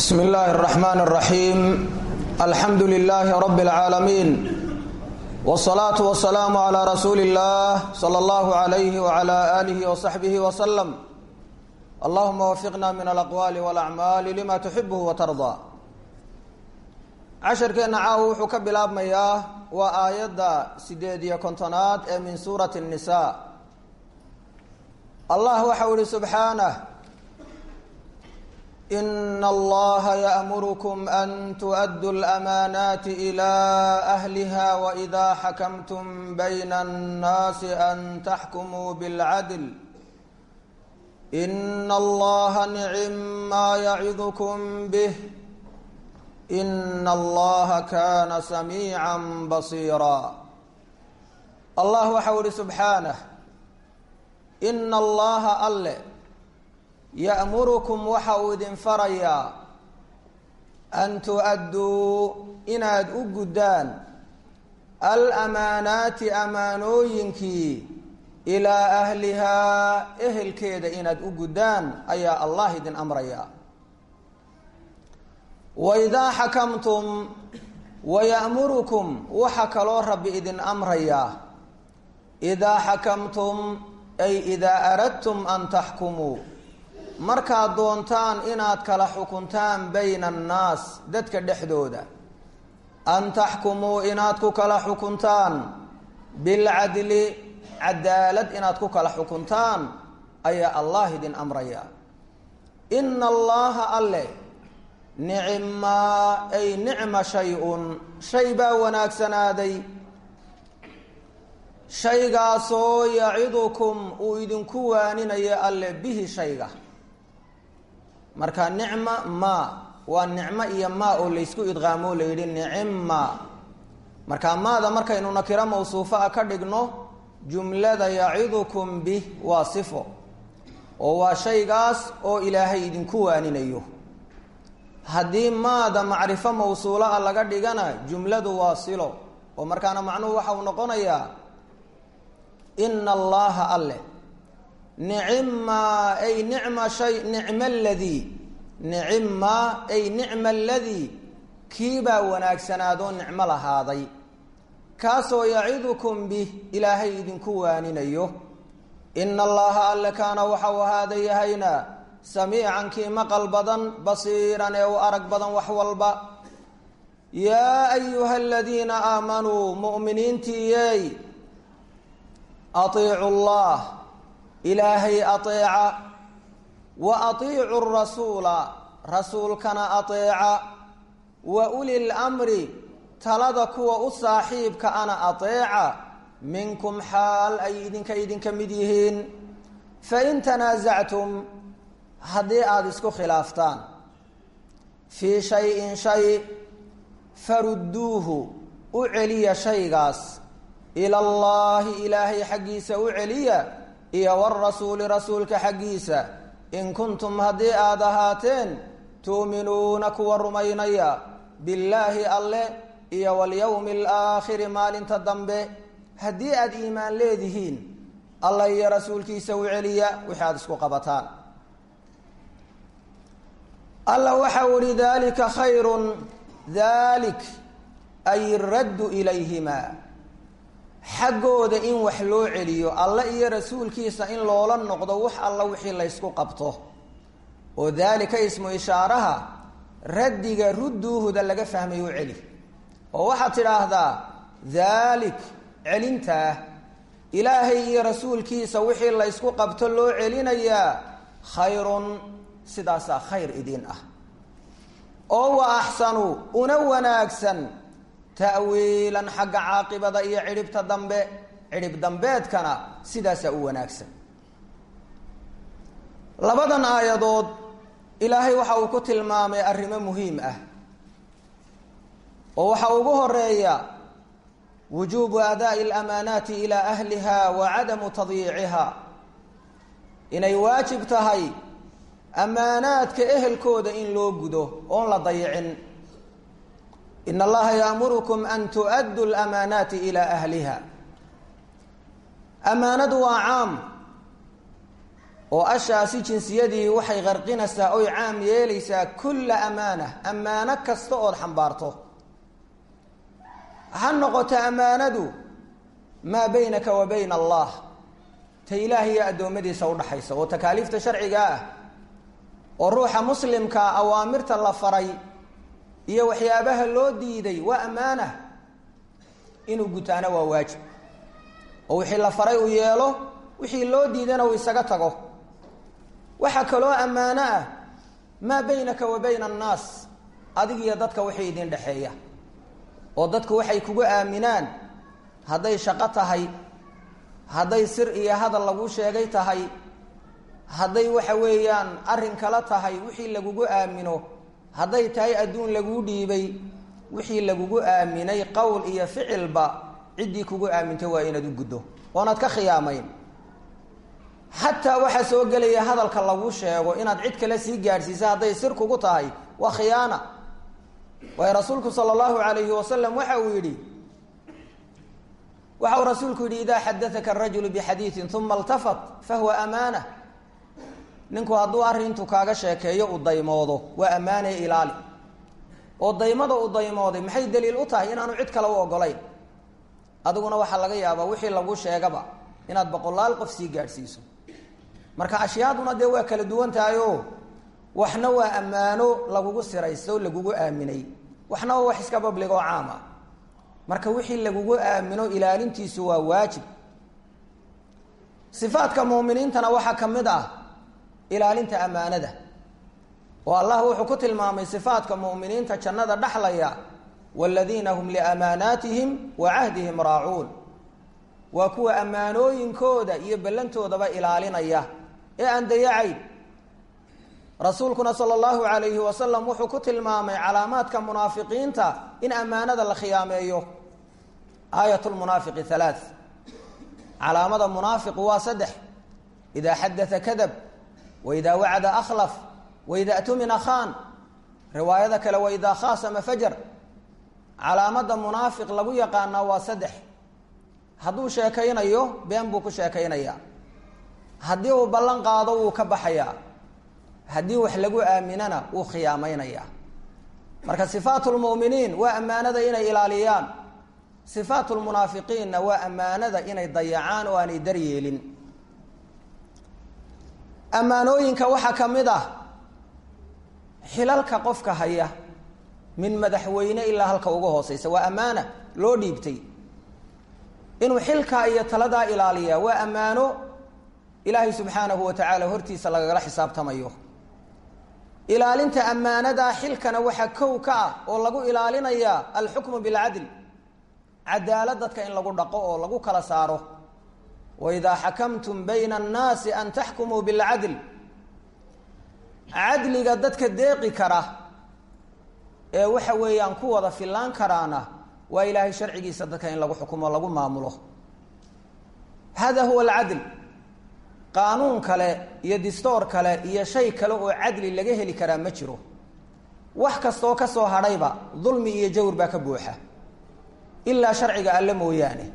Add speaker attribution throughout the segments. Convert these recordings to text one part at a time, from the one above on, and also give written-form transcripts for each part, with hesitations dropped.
Speaker 1: بسم الله الرحمن الرحيم الحمد لله رب العالمين والصلاة والسلام على رسول الله صلى الله عليه وعلى آله وصحبه وسلم اللهم وفقنا من الأقوال والأعمال لما تحبه وترضى عشر كان عاو حكب الأب مياه وآيات سيدية كنتنات من سورة النساء الله وحول سبحانه إن الله يأمركم أن تؤدوا الأمانات إلى أهلها وإذا حكمتم بين الناس أن تحكموا بالعدل إن الله نعم ما يعظكم به إن الله كان سميعا بصيرا الله وحول سبحانه إن الله أله يأمركم وحود فريا أن تؤدوا إناد أقدان الأمانات أمانوينكي إلى أهلها أهل كيد إناد أقدان أي الله دين أمريا وإذا حكمتم ويأمركم وحكالو رب إذن أمريا إذا حكمتم أي إذا أردتم أن تحكموا markaad doontaan inaad kala xukuntaan bayna annaas dadka dhexdooda an taxkumuu inaad ku kala xukuntaan bilcadli cadaalad inaad ku kala xukuntaan ayaa allah idin amraya ina allaha alle nicmaa ay nicma shay-un shay baa wanaagsanaaday shaygaasoo yacidukum uu idinku waaninaya alle bihi shayga marka nicma ma waa nicmo iyo ma oo la isku idqaamo la yiri nicma marka maada markaynu nakira mawsuufa ka dhigno jumlada ya'idukum bi wasifo oo waa shaygaas oo ilaahay idinku waaninayo hadii maada macrifo mawsuula laga dhigana jumladu wasilo oo markaana macnuhu waxa uu noqonayaa inna allaha alle نعما أي نعم شيء نعم الذي نعما أي نعم الذي كيبا وناكسنادون نعم لهذا كاسو يعيدكم به إلهي إذن كوانين أيوه إن الله ألا كان وحو هذا يهينا سميعا كيما قلبضا بصيرا أو أرق بضا وحوالبا يا أيها الذين آمنوا مؤمنين تيي أطيعوا الله إلهي أطيع وأطيعوا الرسول رسول كان أطيع وأولي الأمر تلدك وأصاحب كأنا أطيع منكم حال أيدين كمديهين فإن تنازعتم هدي آدسكو خلافتان في شيء فردوه أعلي شيغاس إلى الله إلهي حقيس أعلي إيا والرسول رسولك حقيسا إن كنتم هدي آدهاتين تؤمنونك والرمينيا بالله الله إيا واليوم الآخر مال تدنب هدي أد إيمان ليدهين الله يا رسولك يسوي عليا وحادثك قبطان الله وحول ذلك خير ذلك أي الرد إليهما xaqooda in wax loo celiyo alla iyo rasuulkiisa in loola noqdo wax alla wixii la isku qabto oo dalika ismu ishaaraha raddiga rudduuda laga fahmayo celi oo waxa tiraahdaa dalik celinta ilaahay iyo rasuulkiisa wixii la isku qabto loo celinaya khayrun sidaasa khayr idin ah oo wa ahsanu una wanaagsan تأويلا حق عاقبة إيا عرب تدنبه عرب دنبات كان سداسة وناكسا لبدن آيادود إلهي وحاو كتل مامي أرمى مهم ووحاوه الرئية وجوب أداء الأمانات إلى أهلها وعدم تضييعها إن يواجب تهي أمانات كأهل كود إن لوجده أون لا ضيعن إن الله يأمركم أن تؤدوا الأمانات إلى أهلها أمانة وعام oo ashaasi jinsiyadii waxay qarqinaysaa oy caam yeelaysaa kulla amaana ammaano kasta ood xambaarto ha noqoto ammaanadu maa baynaka wa bayna allah ta ilaahay iyo addoommadiisa udhaxaysa oo takaaliifta sharciga ah oo ruuxa muslimka awaamirta la faray iyo waxyaabaha loo diiday waa ammaana inuu gutaana waa waajib oo wixii la faray uu yeelo wixii loo diidana uu isaga tago waxaa kaloo ammaano ah maa baynaka wa bayna annaas adig iyo dadka wixii idin dhexeeya oo dadku waxay kugu aaminaan hadday shaqo tahay hadday sir iyo hadal lagu sheegay tahay hadday waxa weeyaan arrin kala tahay wixii lagugu aamino hadday tahay adduun laguu dhiibay wixii lagugu aaminay qowl iyo ficilba ciddii kugu aamintay waa inaad u guddo oonaad ka khiyaamayn xataa waxaa soo gelaya hadalka lagu sheego inaad cid kale sii gaadhsiisa hadday sir kugu tahay waa khiyaana waayo rasuulku sala allahu calayhi wasalam waxa uu rasuulku yidhi idaa xadaaka arajulu bixadiiin uma altafat fahuwa amaana ninku hadduu arrintu kaaga sheekeeyo u daymoodo waa ammaanaya ilaali oo daymada u daymooday maxay daliil u tahay inaanu cid kale u ogolayn adiguna waxaa laga yaabaa wixii lagu sheegaba inaad boqolaal qof sii gaadhsiiso marka ashyaaduna dee waa kala duwan tahay oo waxna waa ammaano lagugu siraysto lagugu aaminay waxna waa wax iska bablig oo caam ah marka wixii lagugu aamino ilaalintiisu waa waajib sifaadka muuminiintana waxaa ka mid ah ilaalinta ammaanada oo allah wuxuu ku tilmaamay sifaadka muuminiinta jannada dhaxlaya waladiina hum liamaanaatihim wa cahdihim raacuun waa kuwa ammaanooyinkooda iyo ballantoodaba ilaalinaya ee aan dayacayn rasuulkuna sala allahu calayhi wasalam wuxuu ku tilmaamay calaamaadka munaafiqiinta in ammaanada la khiyaameeyo aayat lmunaafiqi halaath calaamada munaafiqu waa 3 idaa xadaa kadab waidaa wacada akhlaf waidaa tumina khaan riwaayada kale waidaa khaasama fajar calaamada munaafiq lagu yaqaanaa waa 3 hadduu sheekaynayo been buu ku sheekaynayaa haddii uu ballan qaado wuu ka baxayaa haddii wax lagu aaminana wuu khiyaamaynayaa marka sifaat lmu'miniin waa ammaanada inay ilaaliyaan sifaat lmunaafiqiinna waa ammaanada inay dayacaan oo aanay daryeelin ammaanooyinka waxaa ka mid ah xilalka qofka haya min madaxweyne ilaa halka ugu hooseysa waa ammaana loo dhiibtay inuu xilkaa iyo taladaa ilaaliyaa waa ammaano ilaahay subxaanahu wa tacaala hortiisa lagagala xisaabtamayo ilaalinta ammaanadaa xilkana waxaa kow ka ah oo lagu ilaalinayaa alxukmu bilcadl cadaalad dadka in lagu dhaqo oo lagu kala saaro waidaa xakamtum bayna annaasi an taxkumuu bilcadl cadliga dadka deeqi kara ee waxa weeyaan ku wada fillaan karaana waa ilaahay sharcigiisa dadka in lagu xukumo lagu maamulo hada huwa alcadl qaanuun kale iyo distoor kale iyo shay kale oo cadli laga heli karaa ma jiro wax kastoo ka soo hadhayba dulmi iyo jawr baa ka buuxa ilaa sharciga alle mooyaane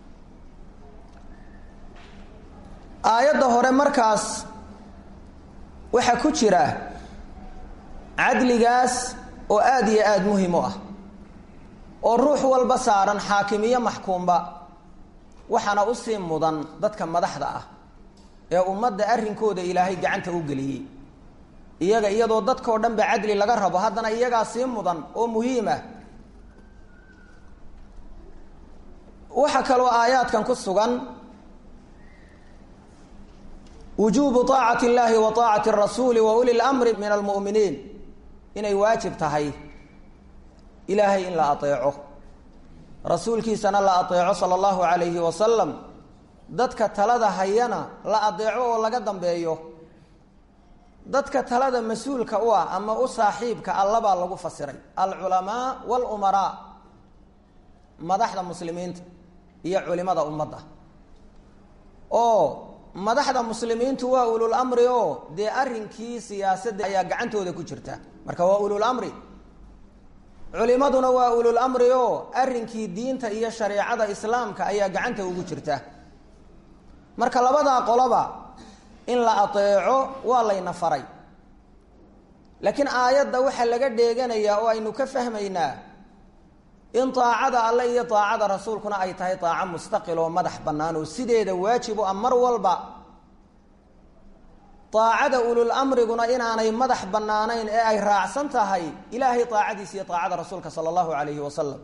Speaker 1: aayadda hore markaas waxaa ku jira cadligaas oo aada iyo aada muhim u ah oo ruux walba saaran xaakim iyo maxkuumba waxaana usii mudan dadka madaxda ah ee ummadda arrinkooda ilaahay gacanta u geliyey iyaga iyadoo dadkao dhan ba cadli laga rabo haddana iyagaa sii mudan oo muhiim ah waxaa kaloo aayaadkan ku sugan wujuubu طaacati اllahi wa طaacati الrasuuli wa uli اlamri min almu'miniin inay waajib tahay ilaahay in la ateeco rasuulkiisana la ateeco sala allahu calayhi wasalam dadka talada hayana la adeeco oo laga dambeeyo dadka talada mas-uulka u ah ama u saaxiibka allabaa lagu fasiray alculamaa walumaraa madaxda muslimiinta iyo culimada ummadda oo madaxda muslimiintu waa ulul amri oo dee arrinkii siyaasadda ayaa gacantooda ku jirta marka waa ulul amri culimaduna waa ulul amri oo arrinkii diinta iyo shareecada islaamka ayaa gacanta ugu jirta marka labadaa qoloba in la ateeco waa layna faray laakiin aayadda waxaa laga dheeganayaa oo aynu ka fahmaynaa in taacada alle iyo taacada rasuulkuna ay tahay taaco mustaqil oo madax bannaan oo sideeda waajib u ah mar walba taacada ulul amriguna inaanay madax bannaanayn ee ay raacsan tahay ilaahay taacadiisa iyo taacada rasuulka sala allahu calayhi wasalam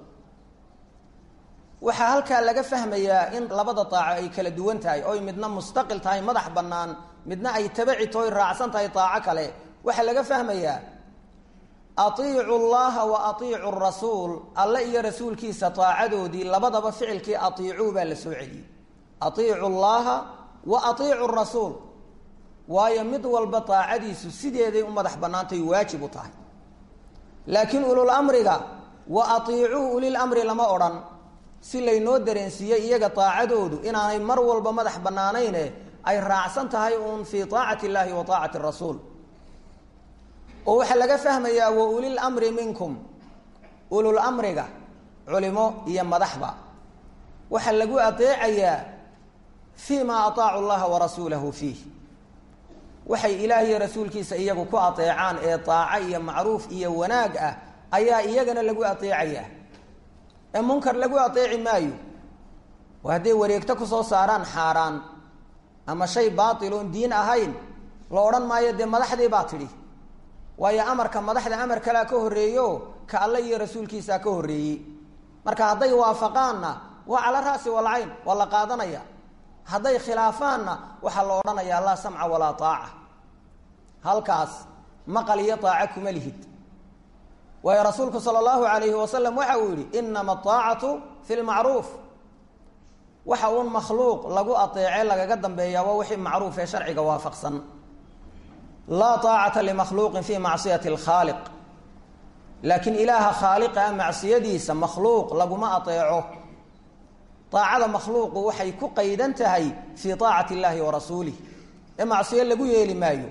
Speaker 1: waxaa halkaa laga fahmayaa in labada taaco ay kala duwan tahay oy midna mustaqil tahay madax bannaan midna ay tabaci tahoy raacsan tahay taaco kale waxaa laga fahmayaa atiicu llaha wa atiicu rasuul alle iyo rasuulkiisa taacadoodii labadaba ficilkii atiicuu baa la soo celiyey atiicu llaha wa atiicu rasuul waayo mid walba taacadiisu sideeday u madax bannaantay waajib u tahay laakiin ulul amriga wa atiicuu ulil amri lama odhan si laynoo dareensiiyey iyaga taacadoodu inaanay mar walba madax bannaanayne ay raacsan tahay uun fii taacati illaahi wa taacati rasuul oo waxaa laga fahmayaa wa ulil amri minkum ulul amriga culimo iyo madaxba waxaa lagu ateecayaa fii ma ataacu llaha wa rasuulahu fiih waxay ilaah iyo rasuulkiisa iyagu ku ateecaan ee taaco iyo macruuf iyo wanaag ah ayaa iyagana lagu ateecayaa ee munkar lagu ateeci maayo oo hadday wareegto kusoo saaraan xaaraan ama shay baatil oon diin ahayn la odhan maayo dee madaxdii baa tidhi waayo amarka madaxda amar kalea ka horreeyo ka alle iyo rasuulkiisaa ka horreeyey marka hadday waafaqaanna waa cala ra'si walcayn waa la qaadanaya hadday khilaafaanna waxaa la odhanayaa laa samca walaa taaca halkaas maqal iyo taaco kuma lihid waayo rasuulku sala allahu calayhi wasalam waxa uu yidhi inama ataacatu fi lmacruuf waxa uun makhluuq lagu ateece lagaga dambeeyaa waa wixii macruuf ee sharciga waafaqsan laa taacata limakhluuqin fii macsiyati alkhaaliq laakiin ilaaha khaaliqa ah macsiyadiisa makhluuq laguma ateeco taacada makhluuqu waxay ku qaydan tahay fii taacati illaahi wa rasuulih ee macsiyo lagu yeeli maayo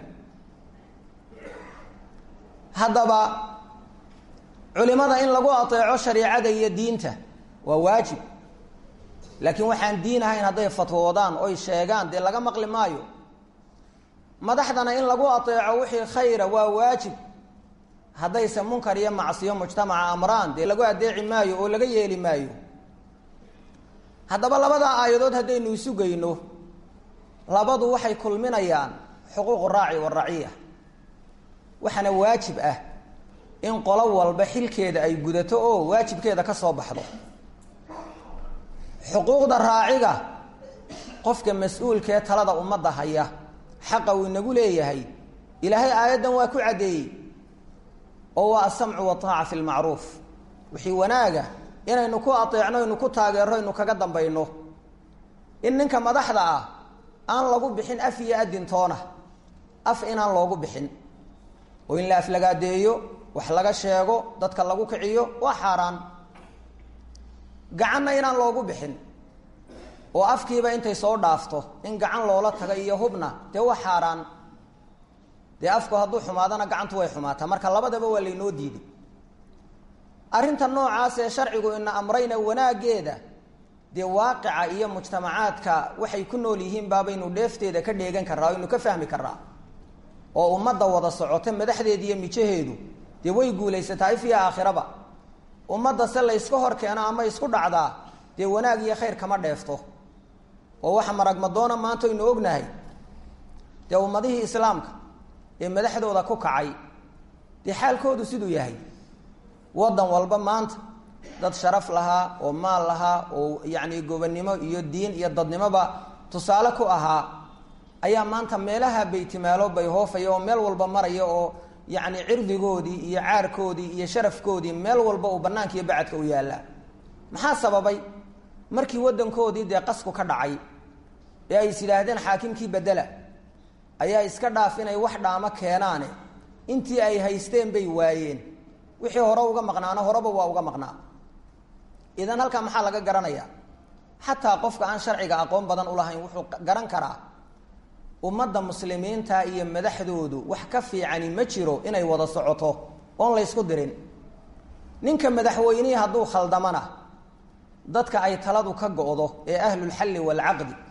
Speaker 1: haddaba culimada in lagu ateeco shariicada iyo diinta waa waajib laakiin waxaan diin ahayn hadday fatwoodaan oy sheegaan dee laga maqli maayo madaxdana in lagu ateeco wixii khayra waa waajib haddayse munkar iyo macsiyo mujtamaca amraan dee lagu adeeci maayo oo laga yeeli maayo haddaba labadaa aayadood haddaynu isu geyno labadu waxay kulminayaan xuquuqu raaci waraciya waxaana waajib ah in qolo walba xilkeeda ay gudato oo waajibkeeda ka soo baxdo xuquuqda raaciga qofka mas-uulkaee talada ummadda haya xaqa uu inagu leeyahay ilaahay aayaddan waa ku caddeeyey oo waa asamcu wataaca fi lmacruuf wixii wanaaga inaynu ku ateecno aynu ku taageerno aynu kaga dambayno in ninka madaxda ah aan lagu bixin af iyo adintoona af inaan loogu bixin oo in la aflagaadeeyo wax laga sheego dadka lagu kiciyo waa xaaraan gacanna inaan loogu bixin oo afkiiba intay soo dhaafto in gacan loola taga iyo hubna dee waa xaaraan dee afku hadduu xumaadana gacantu way xumaataa marka labadaba waa laynoo diiday arrinta noocaas ee sharcigu ina amrayna wanaaggeeda dee waaqica iyo mujtamacaadka waxay ku nool yihiin baabaynu dheefteeda ka dheegan karraa o aynu ka fahmi karraa oo ummadda wada socota madaxdeeda iyo mijaheedu dee way guulaysataa if iyo aakhiraba ummadda se la yska hor keeno ama isku dhacdaa dee wanaag iyo khayr kama dheefto oo waxa maragmadoona maanta aynu ognahay dee ummadihii islaamka ee madaxdooda ku kacay dee xaalkoodu siduu yahay waddan walba maanta dad sharaf lahaa oo maal lahaa oo yacni gobonnimo iyo diin iyo dadnimoba tusaale ku ahaa ayaa maanta meelaha baytimaalo bay hoofaya oo meel walba maraya oo yacni cirdigoodii iyo caarkoodii iyo sharafkoodii meel walba uu bannaanka iyo bacadka u yaallaa maxaa sababay markii waddankoodii dee qasku ka dhacay ee ay is yidhaahdeen xaakimkii bedela ayaa iska dhaaf inay wax dhaamo keenaane intii ay haysteen bay waayeen wixii hore uga maqnaana horeba waa uga maqnaa idan halkaa maxaa laga garanayaa xataa qofka aan sharciga aqoon badan u lahayn wuxuu garan karaa ummadda muslimiinta iyo madaxdoodu wax ka fiicani ma jiro inay wada socoto oon laysku dirin ninka madaxweynihii hadduu khaldamana dadka ay taladu ka go'do ee ahlulxalli waalcaqdi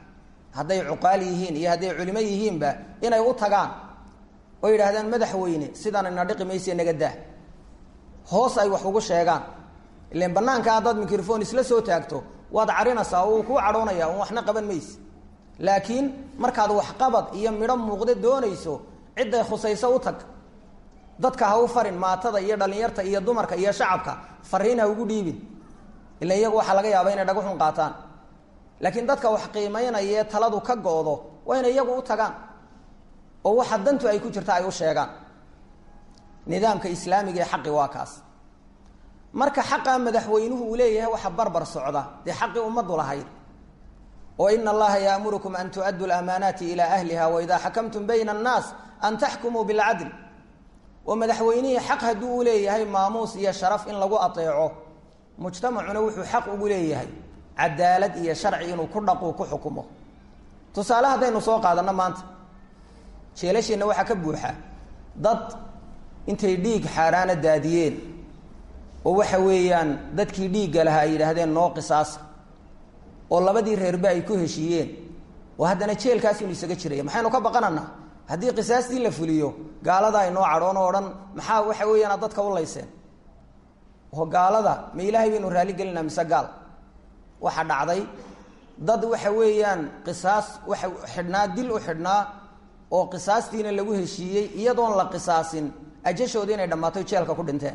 Speaker 1: hadday cuqaal yihiin iyo hadday culimo yihiinba inay u tagaan oo yidhaahdaan madaxweyne sidaan ina dhiqi mayse naga daa hoos ay wax ugu sheegaan ileen banaanka haddaad microphone isla soo taagto waad carinaysaa oo kuu cadhoonaya un waxna qaban mayse laakiin markaad wax qabad iyo midho muuqda doonayso cidday khusayso u tag dadka ha u farin maatada iyo dhalinyarta iyo dumarka iyo shacabka fariin ha ugu dhiibin ila iyagu waxaa laga yaabaa inay dhagaxun qaataan laakiin dadka wax qiimaynaya taladu ka go'do waa inay iyagu u tagaan oo waxa dantu ay ku jirta ay u sheegaan nidaamka islaamiga ee xaqi waa kaas marka xaqa madaxweynuhu uu leeyahay waxa barbar socda dee xaqi ummadu lahayd oo inna allaha ya'murukum an tu'addu al-amanati ila ahliha wa idha hakamtum bayna an-nas an tahkumu bil 'adl wa madaxweynihi xaq haduu u leeyahay maamuus iyo sharaf in lagu ateeco mujtamacuna wuxuu xaq ugu leeyahay cadaalad iyo sharci inuu ku dhaqo ku xukumo tusaalaha hadaynu soo qaadano maanta jeelashina waxa ka buuxa dad intay dhiig xaaraana daadiyeen oo waxa weeyaan dadkii dhiigga lahaa ay yiraahdeen noo qisaas oo labadii reerba ay ku heshiiyeen oo haddana jeelkaas inuu isaga jiray maxaynu ka baqananaa haddii qisaastii la fuliyo gaalada ay noo cadhoon oo dhan maxaa waxa weeyaan dadka u layseen oo gaalada ma ilaahay baynu raali gelinaa mise gaal waxa dhacday dad waxa weeyaan qisaas waxa xidhnaa dil u xidhnaa oo qisaastiina lagu heshiiyey iyadoon la qisaasin ajashooda inay dhammaato jeelka ku dhinteen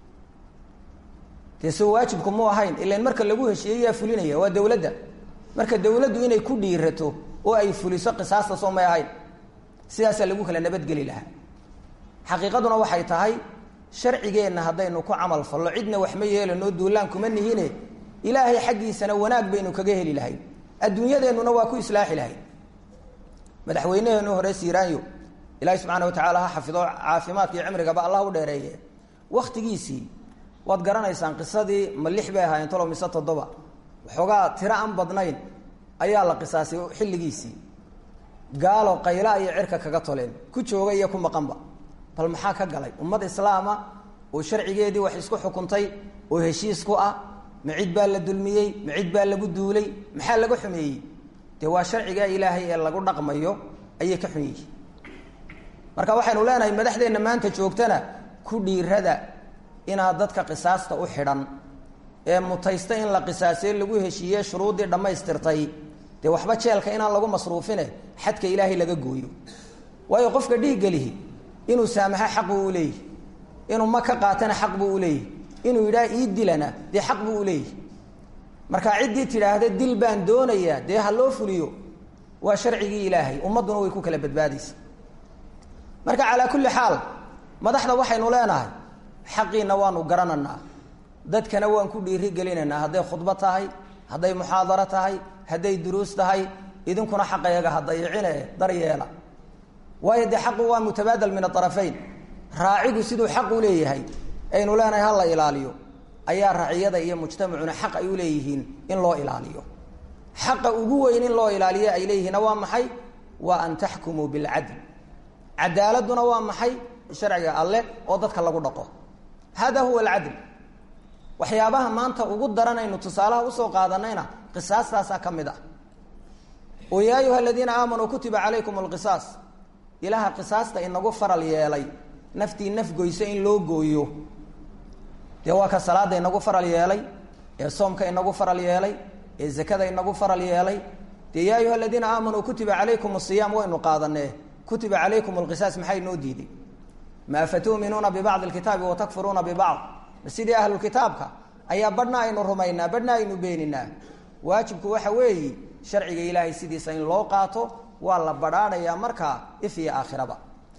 Speaker 1: teesoo waajibku mu ahayn ilaan marka lagu heshiiyey yaa fulinaya waa dawladda marka dawladdu inay ku dhiirato oo ay fuliso qisaasta soo may ahayn sidaasaa lagu kala nabadgeli lahaa xaqiiqaduna waxay tahay sharcigeenna haddaynu ku camal fallo cidna wax ma yeelanoo duulaan kuma nihine ilaahay xaggiisana wanaag baynu kaga heli lahayn adduunyadeennuna waa ku islaaxi lahayn madaxweynaheenu hore siiraanyo ilaahay subxaana wa tacaala ha xafido caafimaadka iyo cimrigaba allah u dheereeye wakhtigiisii waad garanaysaan qisadii ma 6 bay ahaayeen tolo mise 7 waxoogaa tiro aan badnayn ayaa la qisaasay xilligiisii gaalo qayla iyo cirka kaga toleen ku jooga iyo ku maqanba bal maxaa ka galay ummad islaama oo sharcigeedii wax isku xukuntay oo heshiis ku ah micid baa la dulmiyey micid baa lagu duulay maxaa lagu xumeeyey dee waa sharciga ilaahay ee lagu dhaqmayo ayay ka xun yihiin marka waxaynu leenahay madaxdeenna maanta joogtana ku dhiirada inaad dadka qisaasta u xidhan ee mutaysta in la qisaasay lagu heshiiyey shuruudii dhammaystirtay dee waxba jeelka inaan lagu masruufine xadka ilaahay laga gooyo waayo qofka dhiiggalihi inuu saamaxa xaq buu u leeyahy inuu ma ka qaatana xaq buu u leeyahy inuu yidhaha ii dilana dee xaq buu u leeyahy marka ciddii tidhaahda dil baan doonayaa dee ha loo fuliyo waa sharcigii ilaahay ummadduna way ku kala badbaadaysa marka calaa kulli xaal madaxda waxaynu leenahay xaqiina waanu garananaa dadkana waan ku dhiiri gelinaynaa hadday khudbo tahay hadday muxaadaro tahay hadday duruus tahay idinkuna xaqayaga ha dayicine daryeela waayo dee xaqu waa mutabaadal min aarafayn raacigu siduu xaq u leeyahay aynu leenahay ha la ilaaliyo ayaa raciyada iyo mujtamacuna xaq ay u leeyihiin in loo ilaaliyo xaqa ugu weyn in loo ilaaliyo ay leeyihiin waa maxay waa an taxkumuu bilcadl cadaaladuna waa maxay sharciga alle oo dadka lagu dhaqo hada huwa alcadl waxyaabaha maanta ugu daranaynu tusaalaha usoo qaadanayna qisaastaasaa ka mid ah oo yaa ayuha aladiina aamanuu kutiba calaykum alqisaas ilaaha qisaasta inagu faral yeelay naftii nafgoysa in loo gooyo dee waa ka salaada inagu faral yeelay ee soomka inagu faral yeelay ee zakada inagu faral yeelay dee yaa ayuha aladiina aamanuu kutiba calaykum asiyaam waynu qaadanee kutiba calaykum alqisaas maxay noo diiday ma afatuuminuuna bibacdi alkitaabi watakfuruuna bibacd sidii ahlulkitaabka ayaa badhna aynu rumaynaa badhna aynu beeninaa waajibku waxa weeye sharciga ilaahay sidiisa in loo qaato waa la badhaadhayaa markaa if iyo aakhiraba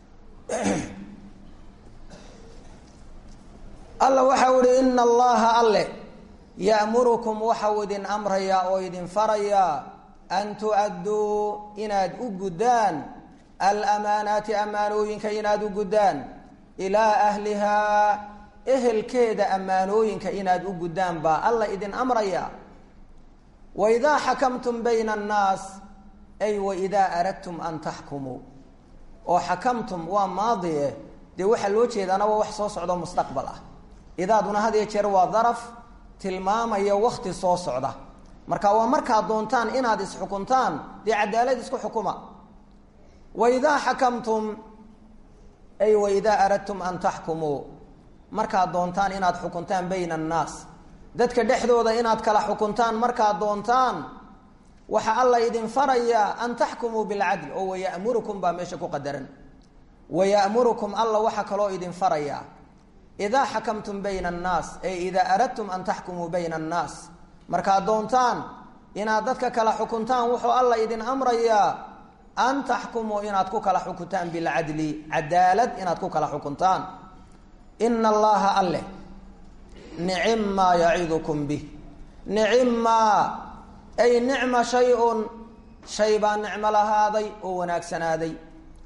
Speaker 1: alla waxau ihi ina allaha alle ya'murukum waxau idin amrayaa oo idin farayaa an tu'adduu inaad u guddaan alamaanaati ammaanooyinka inaad u guddaan ilaa ahlihaa ehelkeeda ammaanooyinka inaad u guddaan baa alla idin amraya waidaa xakamtum bayna annaas ay waidaa aradtum an taxkumuu oo xakamtum waa maadie dee waxaa loo jeedaana waa wax soo socdo mustaqbal ah idaaduna had iyo jeer waa daraf tilmaamaya wakti soo socda marka waa markaa doontaan inaad isxukuntaan dee cadaalad isku xukuma waidaa xakamtum ay waidaa aradtum an taxkumuu markaad doontaan inaad xukuntaan bayna annaas dadka dhexdooda inaad kala xukuntaan markaad doontaan waxa alla idin farayaa an taxkumuu bilcadl oo waya'murukum baa meesha ku qadaran waya'murukum alla waxa kaloo idin farayaa idaa xakamtum bayna annaas ay idaa aradtum an taxkumuu bayna annaas markaad doontaan inaad dadka kala xukuntaan wuxuu alla idin amrayaa an taxkumuu inaad ku kala xukuntaan bilcadli cadaalad inaad ku kala xukuntaan ina allaha alleh nicmaa yacidukum bih nicmaa ay nicma shay-un shay baa nicmo lahaaday oo wanaagsanaaday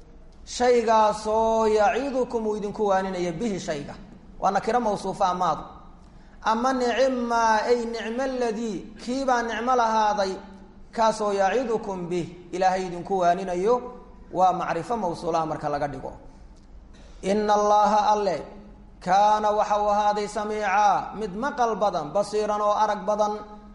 Speaker 1: shaygaasoo yacidukum uu idinku waaninaya bihi shayga waa nakiro mawsuufa amaadu ama nicmaa ay nicmo ladii kiibaa nicmo lahaaday kaasoo yacidukum bih ilaahay idinku waaninayo waa macrifo mawsuulaha marka laga dhigo ina allaha alle kaana waxa uu ahaaday samiica mid maqal badan basiiran oo arag badan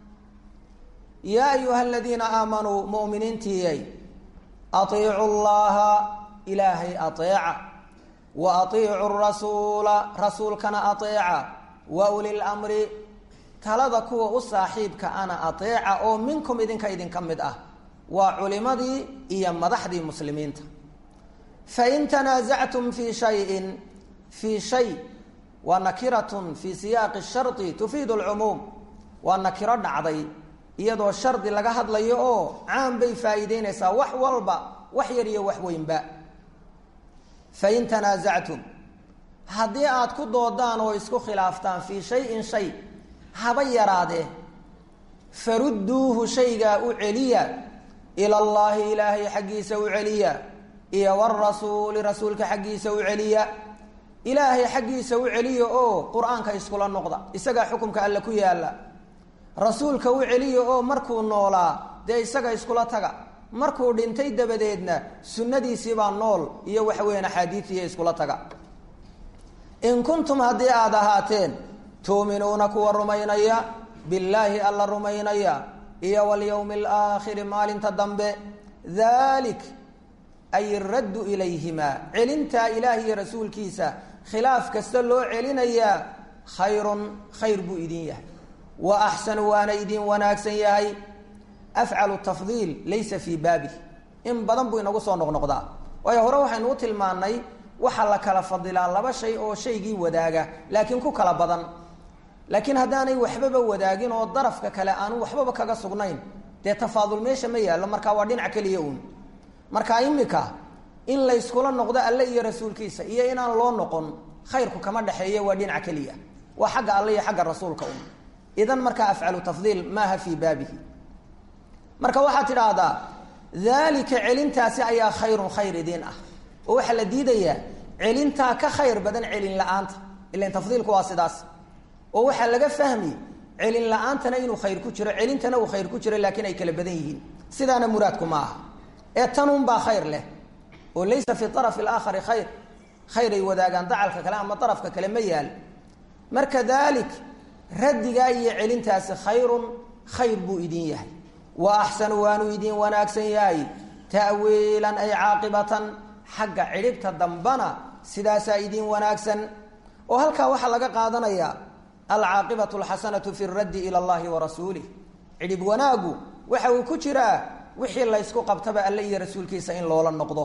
Speaker 1: yaa ayuha aladiina aamanuu mu'miniintiyay atiicu llaha ilaahay ateeca wa atiicu rasuula rasuulkana ateeca wa uli lamri talada kuwa u saaxiibka ana ateeca oo minkum idinka mid ah waa culimadii iyo madaxdii muslimiinta fain tanaasactum fii shayin fii shay waa nakiratun fii siyaaqi shardi tufiidu alcumuum waa nakiro dhacday iyadoo shardi laga hadlayo oo caam bay faa'iideynaysaa wax walba wax yar iyo wax weynba fain tanaasactum haddii aad ku doodaan oo isku khilaaftaan fii shayin shay haba yaraadee farudduuhu shaygaa u celiya ila allaahi ilaahay xaggiisa u celiya iyo warasuuli rasuulka xaggiisa u celiya ilaahay xaggiisa u celiya oo qur-aanka iskula noqda isagaa xukumka alle ku yaalla rasuulka u celiya oo markuu noolaa dee isaga iskula taga markuu dhintay dabadeedna sunnadiisiibaa nool iyo waxa weeyaan axaadiidiiya iskula taga in kuntum haddii aada ahaateen tuuminuuna kuwa rumaynaya billaahi alla rumaynaya iyo walyowmi alaakhiri maalinta dambe dalik ay iraddu ilayhimaa celintaa ilaahi iyo rasuulkiisa khilaaf kasta loo celinayaa khayrun khayr buu idin yahay wa axsanu waana idin wanaagsan yahay afcalu tafdiil laysa fii baabih in badan buu inagu soo noqnoqdaa waayo hore waxaynu u tilmaannay waxaa la kala fadilaa laba shay oo shaygii wadaaga laakiin ku kala badan laakiin haddaanay waxbaba wadaagin oo darafka kale aanu waxbaba kaga sugnayn dee tafaadul meesha ma yaallo markaa waa dhinac keliya uun markaa imika in layskula noqdo alle iyo rasuulkiisa iyo inaan loo noqon khayrku kama dhexeeyo waa dhinac keliya waa xagga alle iyo xagga rasuulka un idan markaa afcalu tafdiil maaha fii baabihi marka waxaad tidhaahdaa daalika celintaasi ayaa khayrun khayr idiin ah oo waxaa la diidayaa celintaa ka khayr badan celin la-aanta ilan tafdiilku waa sidaas oo waxaa laga fahmi celin la-aantana inuu khayr ku jiro celintana uu khayr ku jiro laakiin ay kala badan yihiin sidaana muraadku ma aha ee tanunbaa khayr leh oo laysa fi arafi alaakhari khayr khayr ay wadaagaan dacalka kale ama darafka kale ma yaal marka daalik raddigaa iyo celintaasi khayrun khayr buu idin yahay wa axsanu waanu idin wanaagsan yahay ta'wiilan ay caaqibatan xagga cidhibta dambana sidaasaa idin wanaagsan oo halkaa waxaa laga qaadanayaa alcaaqibatu alxasanatu fi raddi ila allahi wa rasuulih cidhib wanaagu waxa uu ku jiraa wixii laysku qabtaba alle iyo rasuulkiisa in loola noqdo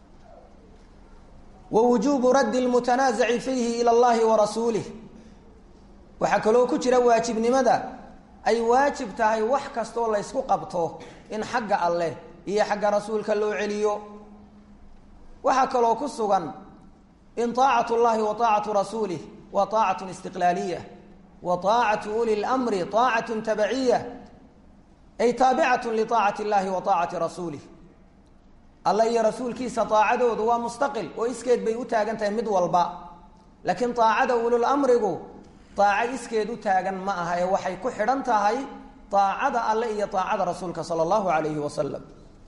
Speaker 1: wa wujuubu raddi lmutanaasaci fiihi ila allahi wa rasuulih waxaa kaloo ku jira waajibnimada ay waajib tahay wax kastoo laysku qabto in xagga alleh iyo xagga rasuulka loo celiyo waxaa kaloo ku sugan in طaacatu llahi wa طaacatu rasuulih wa طaacatu istiqlaaliya wa طaacatu uli اlamri طaacatu tabaciya ay taabicatu liطaacati اllahi wa طaacati rasuulih alla iyo rasuulkiisa طaacadoodu waa mustaqil oo iskeed bay u taagan tahay mid walba laakiin طaacada ululamrigu طaaco iskeed u taagan ma aha ee waxay ku xidhan tahay طaacada alle iyo طaacada rasuulka salى اllahu alayhi wasalam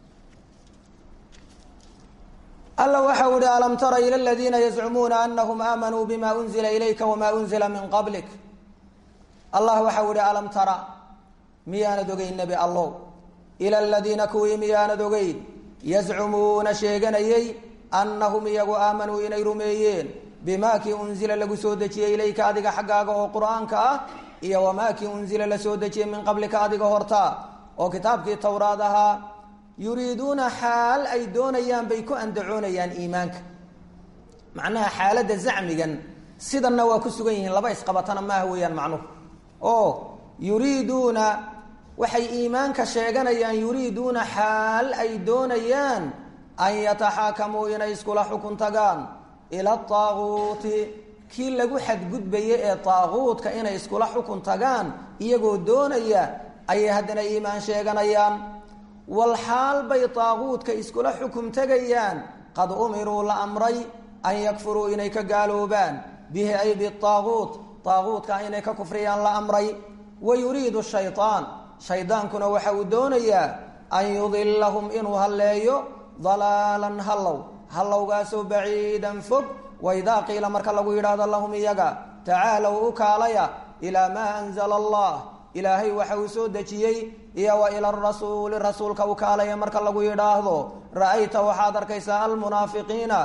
Speaker 1: alla waxau ihi alam tara ilى اladiina yazcumuuna anahum aamanuu bima unzila ilayka wma unzila min qablik allah waxau ihi alam tara miyaanad ogeyn nebi allow ila aladiina kuwii miyaanad ogeyn yazcumuuna sheeganayay annahum iyagu aamanuu inay rumeeyeen bimaa kii unzila lagu soo dejiyey ilayka adiga xaggaaga oo qur-aanka ah iyo wamaa kii unzila la soo dejiyey min qablika adiga hortaa oo kitaabkii towraad ahaa yuriiduuna xaal ay doonayaan bay ku andacoonayaan iimaanka macnaha xaaladda zacmigan sidanna waa ku sugan yihiin laba isqabatana maaha weeyaan macnuhu oo yuriiduuna waxay iimaanka sheeganayaan yuriiduuna xaal ay doonayaan an yataxaakamuu inay iskula xukun tagaan ila taaguuti kii lagu xadgudbaya ee taaguutka inay iskula xukun tagaan iyagoo doonaya ayay haddana iimaan sheeganayaan wal xaal bay taaguutka iskula xukum tegayaan qad umiruu la amray an yakfuruu inay ka gaaloobaan bihi ay bitaaguut taaguutka inay ka kufriyaan la amray wa yuriidu shaytaan shaydaankuna waxa uu doonayaa an yudilahum inuu halleeyo dalaalan hallow hallowgaasoo baciidan fog waidaa qiila marka lagu yidhaahdo lahum iyaga tacaalow u kaalaya ilaa maa anzala allah ilaahay waxa uu soo dejiyey iyo wa ila arasuuli rasuulka u kaalaya marka lagu yidhaahdo ra'ayta waxaad arkaysaa almunaafiqiina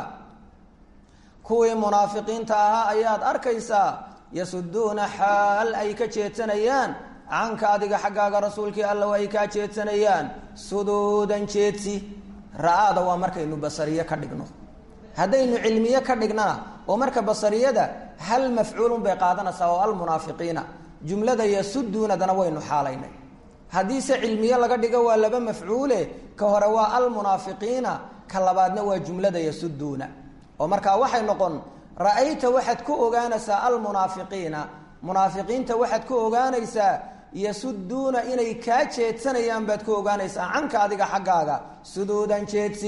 Speaker 1: kuwii munaafiqiinta ahaa ayaad arkaysaa yasuduuna xaal ay ka jeedsanayaan canka adiga xaggaaga rasuulkii alla ay kaa jeedsanayaan suduudan jeedsi ra-aada waa markaynu basariye ka dhigno haddaynu cilmiye ka dhignana oo marka basariyada hal mafcuulun bay qaadanaysaa oo almunaafiqiina jumlada yasuduunadana waynu xaalaynay haddiise cilmiye laga dhigo waa laba mafcuule ka hore waa almunaafiqiina ka labaadna waa jumlada yasuduuna oo markaa waxay noqon ra-ayta waxaad ku ogaanaysaa almunaafiqiina munaafiqiinta waxaad ku ogaanaysaa yasuduuna inay kaa jeedsanayaan baad ku ogaanaysaa canka adiga xaggaaga suduudan jeedsi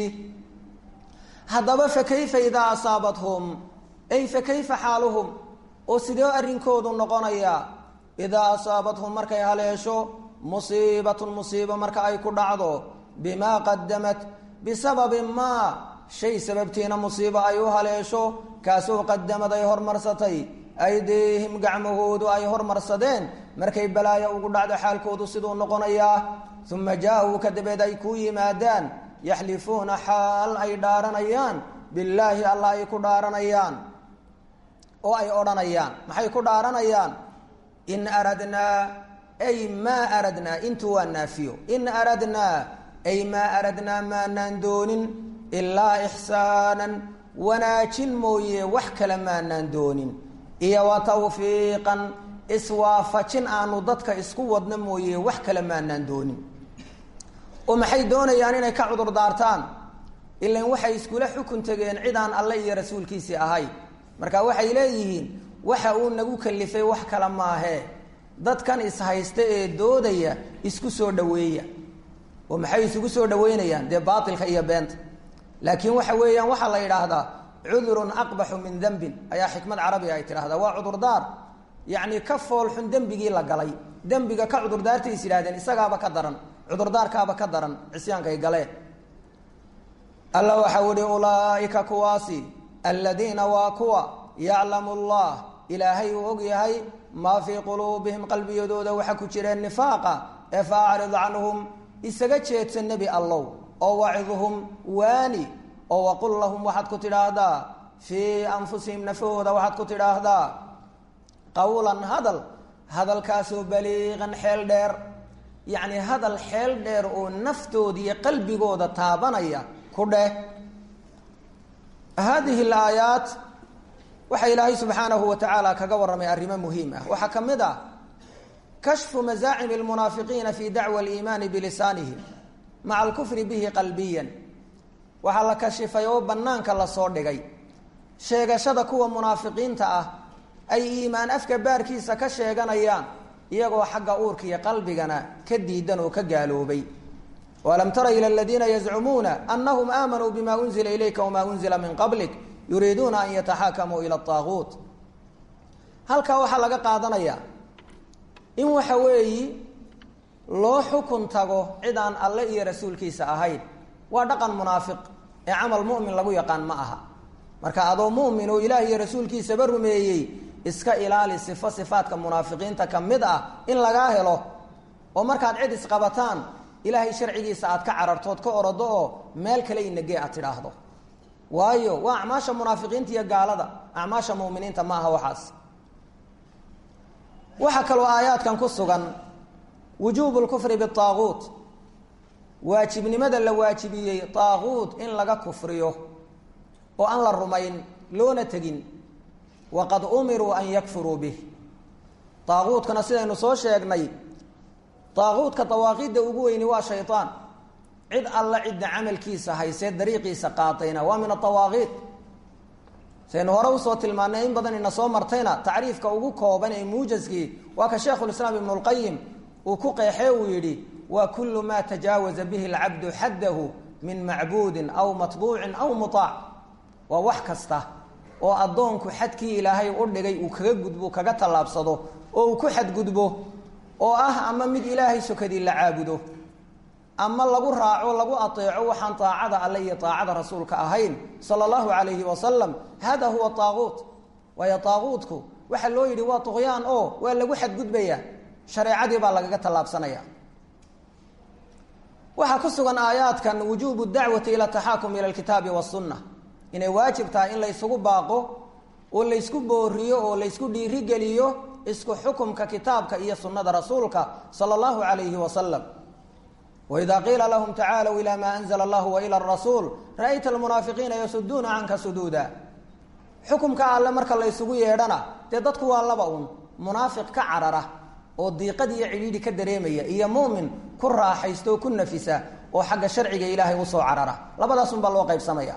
Speaker 1: haddaba fa kayfa idaa asaabathum ay fa kayfa xaaluhum oo sidee arrinkoodu noqonayaa idaa asaabathum markay haleesho musiibatun musiibo marka ay ku dhacdo bimaa qadamat bisababi maa shay sababtiina musiibo ay u haleesho kaasoo qadamad ay hormarsatay aydiihim gacmahoodu ay hormarsadeen markay balaayo ugu dhacdo xaalkoodu siduu noqonayaa uma jaa-uu kadabeed ay ku yimaadaan yaxlifuuna xaal ay dhaaranayaan billaahi alla ay ku dhaaranayaan oo ay odhanayaan maxay ku dhaaranayaan in aradnaa ay maa aradnaa intu waa naafiyo in aradnaa ay maa aradnaa maanaan doonin ilaa ixsaanan wanaajin mooye wax kale maanaan doonin iyo wa tawfiiqan iswaafajin aanu dadka isku wadna mooye wax kale maanaan doonin oo maxay doonayaan inay ka cudur daartaan ilan waxay iskula xukun tegeen cidaan alle iyo rasuulkiisii ahay marka waxay leeyihiin waxa uu nagu kalifay wax kale maahee dadkan ishaysta ee doodaya isku soo dhaweeya oo maxay isugu soo dhaweynayaan dee baatilka iyo beenta laakiin waxa weeyaan waxaa la yidhaahdaa cudurun aqbaxu min dembin ayaa xikmad carabi ay tidhahdaa waa cudurdaar yacni ka foolxun dembigii la galay dembiga ka cudurdaartay is yidhahdeen isagaaba ka daran cudurdaarkaaba ka daran cisyaankay galeen alla waxau ihi ulaaika kuwaasi aladiina waa kuwa yaclamu allah ilaahay uu og yahay maa fii quluubihim qalbiyadooda waxa ku jireen nifaaqa ee fa acrid canhum isaga jeedsan nebi allow oo wacidhum waani oo waqul lahum waxaad ku tidhaahdaa fii anfusihim nafahooda waxaad ku tidhaahdaa qawlan hadal hadalkaasoo baliiqan xeel dheer yacni hadal xeel dheer oo naftooda iyo qalbigooda taabanaya ku dheh haadihi alaayaat waxaa ilaahay subxaanahu wa tacaala kaga warramay arrimo muhiim ah waxaa ka mid ah kashfu masaacimi almunaafiqiina fi dacwa aliimaani bilisaanihim maca alkufri bihi qalbiyan waxaa la kashifay oo bannaanka lasoo dhigay sheegashada kuwa munaafiqiinta ah ay iimaan afka baarkiisa ka sheeganayaan iyagoo xagga uurka iyo qalbigana ka diidan oo ka gaaloobay walam tara ila aladiina yazcumuuna anahum aamanuu bima unzila ilayka wamaa unzila min qablik yuriiduuna an yataxaakamuu ila ataaguut halkaa waxaa laga qaadanayaa in waxa weeyi loo xukun tago cid aan alle iyo rasuulkiisa ahayn waa dhaqan munaafiq ee camal mu'min lagu yaqaan ma aha marka adoo mu'min oo ilaah iyo rasuulkiisaba rumeeyey iska ilaali sifaadka munaafiqiinta ka mid ah in lagaa helo oo markaad cid isqabataan ilaahay sharcigiisa aad ka carartood ka orado oo meel kale inagee aad tidhaahdo. waayo waa acmaasha munaafiqiinta iyo gaalada, acmaasha mu'miniinta ma aha waxaas. waxaa kaloo aayaadkan ku sugan wujuubu lkufri bitaaguut, waajibnimada la waajibiyey taaguut in laga kufriyo oo aan la rumayn loona tegin. waqad umiruu an yakfuruu bih. taaguutkana sidaynu soo sheegnay, taaguutka dawaaqiidda ugu weyni waa shaytaan. cid alla cidda camalkiisa haysee dariiqiisa qaatayna waa min atawaaqiid. saynu hore usoo tilmaanay in badan ina soo martayna tacriifka ugu kooban ee muujaskii waa ka sheekhulislaam ibnu lqayim uu ku qeexee uu yidhi waa kullu maa tajaawaza bihi alcabdu xaddahu min macbuudin aw matbuucin aw mutaac. waa wax kasta oo addoonku xadkii ilaahay u dhigay uu kaga gudbo, kaga tallaabsado oo uu ku xadgudbo, oo ah ama mid ilaahay sokadii la caabudo ama lagu raaco lagu ateeco waxaan taacada alle iyo taacada rasuulka ahayn sala allahu calayhi wasalam. hada huwa taaguut. waayo taaguutku waxaa loo yidhi waa tuqyaan oo waa lagu xadgudbaya, shareecadii baa lagaga tallaabsanaya. waxaa ku sugan aayaadkan wujuubu dacwati ila taxaakum ila alkitaabi wasunna, inay waajib tahay in laysugu baaqo oo laysku booriyo oo laysku dhiirigeliyo isku xukumka kitaabka iyo sunnada rasuulka sala allahu calayhi wasalam. wإida qiila lahum tacaalw ilى ma anzla اllah wailى الrasuul ra'ayta almunaafiqiina yasuduuna canka suduuda. xukumka alle marka laysugu yeedhana dee dadku waa laba un, munaafiq ka carara oo diiqad iyo cidhiidhi ka dareemaya, iyo mu'min ku raaxaysta oo ku nafisa oo xagga sharciga ilaahay usoo carara. labadaasun baa loo qaybsamaya.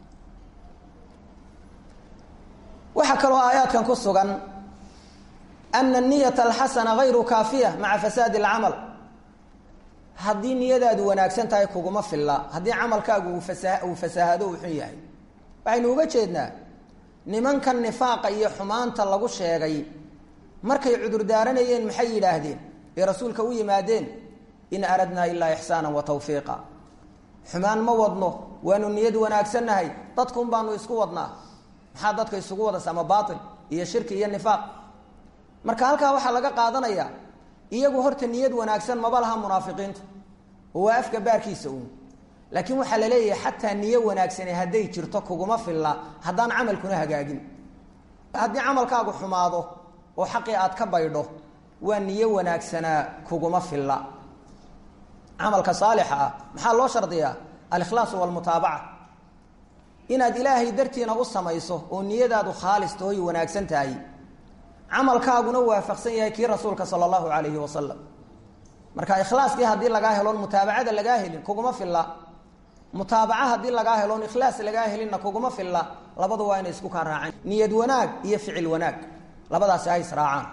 Speaker 1: waxaa kaloo aayaadkan ku sugan ana الniyaة اlxasana غayru kaafiya maca fasaadi اlcamal. haddii niyadaadu wanaagsan tahay kuguma filla haddii camalkaagu uu fasaahado uu xun yahay. waxaynu uga jeednaa nimankan nifaaqa iyo xumaanta lagu sheegay markay cudur daaranayeen maxay yidhaahdeen ee rasuulka u yimaadeen? in aradnaa ilaa ixsaana wa tawfiiqa. xumaan ma wadno, waanu niyad wanaagsannahay, dadkun baanu isku wadnaa. maxaa dadka isugu wadasa? ama baatil iyo shirki iyo nifaaq. marka halkaa waxaa laga qaadanayaa iyagu horta niyad wanaagsan maba laha munaafiqiintu, oo waa afka baarkiisa uun. laakiin waxaa la leeyahay xataa niyo wanaagsane hadday jirto kuguma filla haddaan camalkuna hagaagin. haddii camalkaagu xumaado oo xaqii aad ka baydho, waa niyo wanaagsanaa kuguma filla. camalka saalixa ah maxaa loo shardiyaa? alikhlaasu walmutaabaca. inaad ilaahay dartiina u samayso oo niyadaadu khaalis tahoy wanaagsan tahay, camalkaaguna waafaqsan yahay kii rasuulka sala allahu calayhi wasalam. marka ikhlaaskii haddii lagaa heloon mutaabacada lagaa helin kuguma filla, mutaabaca haddii lagaa heloon ikhlaas lagaa helinna kuguma filla. labadu waa inay isku kaa raacaan, niyad wanaag iyo ficil wanaag, labadaasi ay israacaan.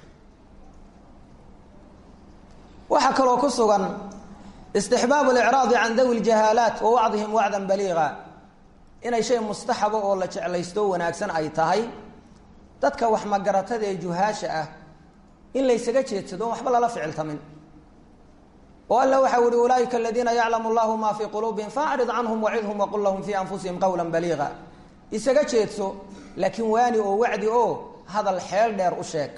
Speaker 1: waxaa kaloo ku sugan istixbaabu licraadi can dawi ljahaalaat wa wacdihim wacdan baliiqa, inay shay mustaxabo oo la jeclaysto wanaagsan ay tahay dadka wax magaratada ee juhaasha ah in laysaga jeedsado on waxba lala ficiltamin. oo alla waxau ihi ulaaika aladiina yaclamu llahu ma fii quluubihim faacrid canhum wacidhum waqul lahum fii anfusihim qawla baliiqa. isaga jeedso, laakiin waani oo wacdi oo hadal xeel dheer u sheeg.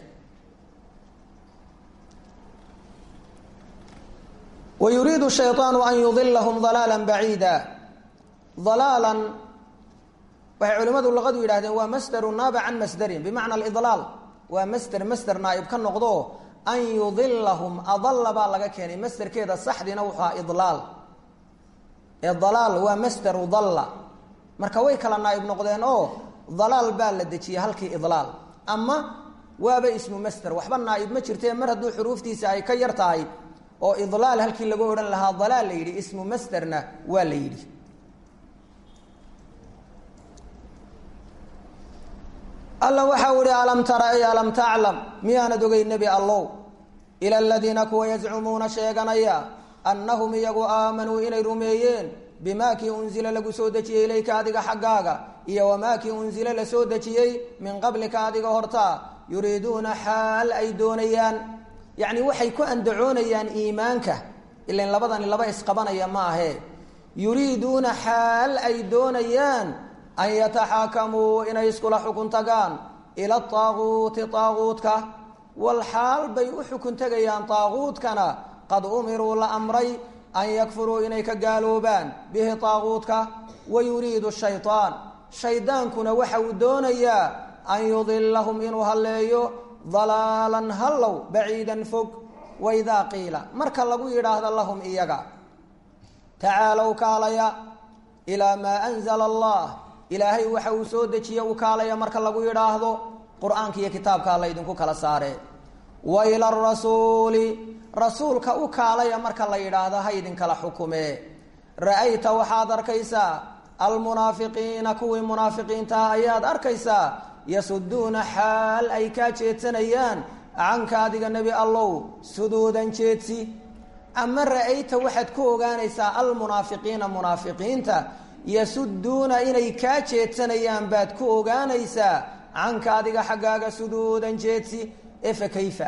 Speaker 1: wayuriidu shayطaanu an yudilahum dalaala baciida. dalaalan waxay culimmadu luqadu yidhahdeen waa masdaru naaba can masdarin bimacna alidlaal. waa masder naaib ka noqdo an yudilahum, adalla baa laga keenay masderkeeda saxdiina wuxuu aha idlaal. ee dalaal waa masdaru dalla, marka way kala naaib noqdeen oo dalaal baa la dejiyey halkii idlaal. ama waaba ismu masder, waxba naaib ma jirtee mar hadduu xuruuftiisa ay ka yar tahay oo idlaal halkii lagu odhan lahaa dalaal la yidhi, ismu masderna waa la yidhi. alla waxau ihi alam tara ay alam taclam, miyaanad ogey nebi allow, ila aladiina kuwa yazcumuuna sheeganaya annahum iyagu aamanuu inay rumeeyeen bimaa kii unzila lagu soo dejiyey ilayka adiga xaggaaga, iyo wamaa kii unzila la soo dejiyey min qablika adiga hortaa, yuriiduuna xaal ay doonayaan, yacni waxay ku andacoonayaan iimaanka. ilan labadani laba isqabanaya ma ahe. yuriiduuna xaal ay doonayaan an yataxaakamuu inay iskula xukun tagaan ila taaguuti taaguutka, wal xaal bay u xukun tegayaan taaguutkana qad umiruu la amray an yakfuruu inay ka gaaloobaan bihi taaguutka wayuriidu shaytaan shaydaankuna waxa uu doonayaa an yudilahum inuu halleeyo dalaalan hallow baciidan fog. waidaa qiila marka lagu yidhaahdo lahum iyaga tacaalow kaalaya ilaa maa anzala allah ilaahay waxa uu soo dejiye u kaalaya marka lagu yidhaahdo qur-aanka iyo kitaabka alla idinku kala saare. wa ila arasuuli rasuulka u kaalaya marka la yidhaahdo ha idinkala xukume. ra-ayta waxaad arkaysaa almunaafiqiina kuwii munaafiqiintaha ayaad arkaysaa yasuduuna xaal ay kaa jeedsanayaan canka adiga nebi allow suduudan jeedsi. ama ra-ayta waxaad ku ogaanaysaa almunaafiqiina munaafiqiinta yasuduuna inay kaa jeedsanayaan baad ku ogaanaysaa canka adiga xaggaaga suduudan jeedsi. fa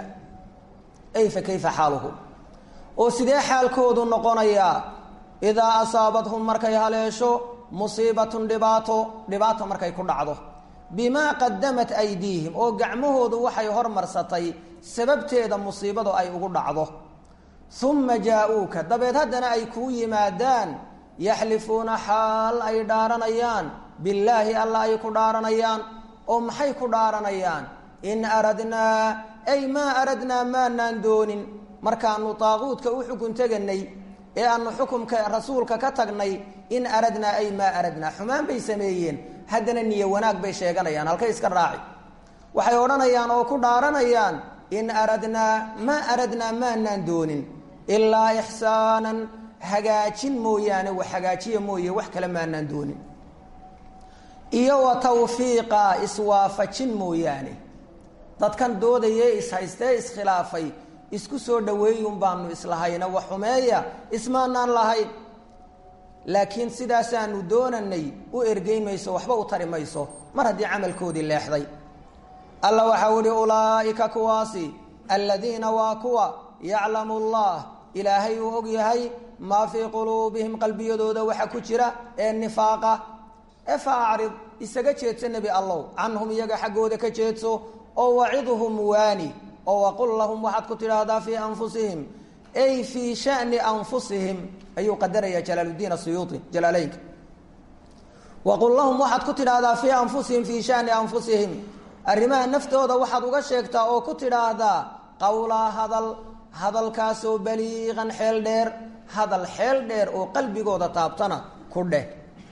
Speaker 1: kayfa xaaluhum oo sidee xaalkoodu noqonayaa idaa asaabathum markay haleesho musiibatun dhibaato markay ku dhacdo bimaa qadamat aydiihim oo gacmahoodu waxay hormarsatay sababteeda musiibadu ay ugu dhacdo. uma jaa-uuka dabeed haddana ay kuu yimaadaan yaxlifuuna xaal ay dhaaranayaan billaahi alla ay ku dhaaranayaan. oo maxay ku dhaaranayaan? in aradnaa ay maa aradnaa maanaan doonin markaanu taaquudka u xukun teganay ee aanu xukumka rasuulka ka tagnay. in aradnaa ay maa aradnaa xumaan bay sameeyeen, haddana niyo wanaag bay sheeganayaan. halkay iska raaci waxay odhanayaan oo ku dhaaranayaan in aradnaa maa aradnaa maanaan doonin ilaa ixsaanan hagaajin mooyaane wax hagaajiya mooye wax kale maanaan doonin, iyo wa tawfiiqa iswaafajin mooyaane. dadkan doodayee ishaystee iskhilaafay isku soo dhaweeyun baanu islahayna wax xumeeya ismaanaan lahayn. laakiin sidaasaanu doonanay u ergeyn mayso, waxba u tari mayso mar haddii camalkoodii leexday. alla waxau ihi ulaa'ika kuwaasi aladiina waa kuwa yaclamu allah ilaahay uu og yahay maa fii quluubihim qalbiyadooda waxa ku jira ee nifaaqa. fa acrid isaga jeedso nebi allow canhum iyaga xaggooda ka jeedso oo wacidhum waani oo waqul lahum waxaad ku tidhaahdaa fii anfusihim ay fii shani anfusihim ayuu qadaraya jalaaluddiin asuyuuti jalaaleynka. waqul lahum waxaad ku tidhaahdaa fii anfusihim fii shani anfusihim arrimaha naftooda waxaad uga sheegtaa oo ku tidhaahdaa qawlaa hadalkaasoo baliiqan xeel dheer, hadal xeel dheer oo qalbigooda taabtana ku dheh.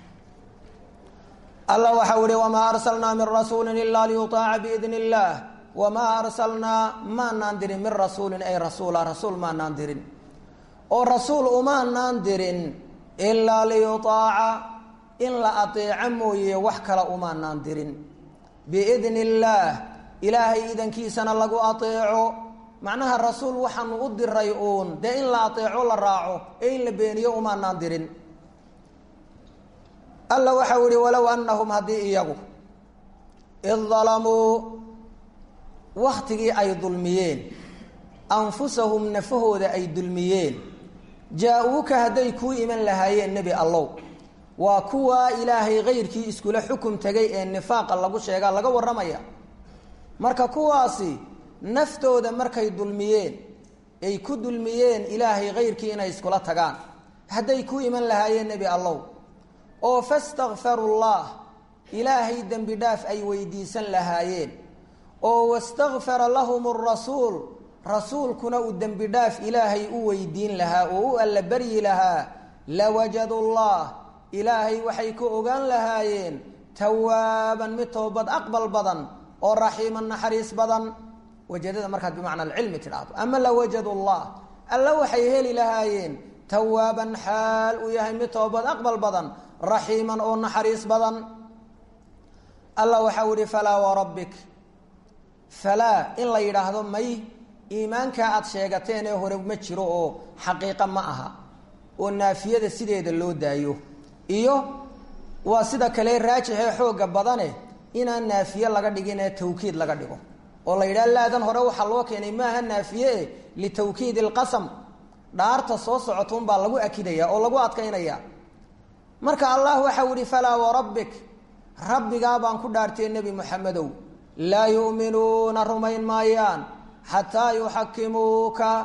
Speaker 1: alla waxau ihi wamaa arsalnaa min rasuulin ilaa liyutaaca biidni illaah. wamaa arsalnaa maanaan dirin min rasuulin ay rasuula rasuul maanaan dirin oo rasuul umaanaan dirin ilaa liyutaaca in la ateeco mooye wax kale umaanaan dirin. biidni illaah ilaahay idankiisana lagu ateeco. macnaha rasuul waxaanu u diray uun dee in la ateeco la raaco ee in la beeniyo umaanaan dirin. alla waxau ihi walow annahum haddii iyagu id dalamuu waktigii ay dulmiyeen anfusahum nafahooda ay dulmiyeen jaa-uuka hadday kuu iman lahaayeen nebi allow. waa kuwaa ilaahay kayrkii iskula xukum tegay ee nifaaqa lagu sheegaa laga warramaya. marka kuwaasi naftooda markay dulmiyeen ay ku dulmiyeen ilaahay kayrkii inay iskula tagaan hadday kuu iman lahaayeen nebi allow oo fastakfarullah ilaahay dembi dhaaf ay weydiisan lahaayeen oo wastakfara lahum rasuul rasuulkuna uu dembi dhaaf ilaahay u weydiin lahaa oo u alla baryi lahaa lawajadullah ilaahay waxay ku ogaan lahaayeen tawaaban mid toobad aqbal badan oo raxiiman naxariis badan. wajadada markaad bimacna alcilmi tidhaahdo ama lawajadullah alla waxay heli lahaayeen tawaaban xaal uu yahay mid toobad aqbal badan raxiiman oo naxariis badan. alla waxau ihi falaa warabbik falaa in la yidhaahdo may iimaankaa aada sheegateen ee hore ma jiro oo xaqiiqa ma aha oo naafiyada sideeda loo daayo, iyo waa sida kale raajixee xooga badane inaan naafiye laga dhigin ee tawkiid laga dhigo oo la yidhaha laadan hore waxaa loo keenay maaha naafiye litawkiid ilqasam. dhaarta soo socotuunbaa lagu akidaya oo lagu adkaynaya. marka allah waxau ihi falaa warabbik rabbigaa baan ku dhaartay nebi moxamedow laa yu'minuuna rumayn maayaan xataa yuxakimuuka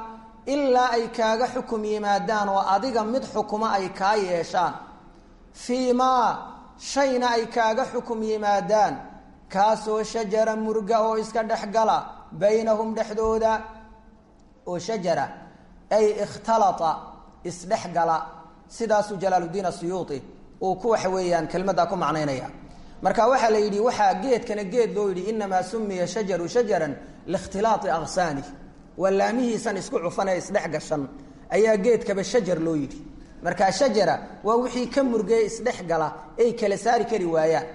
Speaker 1: ilaa ay kaaga xukum yimaadaan oo adiga mid xukuma ay kaa yeeshaan fii maa shayna ay kaaga xukum yimaadaan kaasoo shajara murga oo iska dhexgala baynahum dhexdooda oo shajara ay ikhtalata isdhexgala sidaasuu jalaaludiin asuyuuti uu ku waxa weeyaan kelmaddaa ku macnaynaya marka waxaa la yidhi waxaa geedkana geed loo yidhi inamaa sumiya shajaru shajaran liikhtilaati aqsaani wallaamihiisan isku cufan ee isdhex gashan ayaa geedkaba shajar loo yidhi markaa shajara waa wixii ka murgeye isdhex gala ay kala saari kari waayaan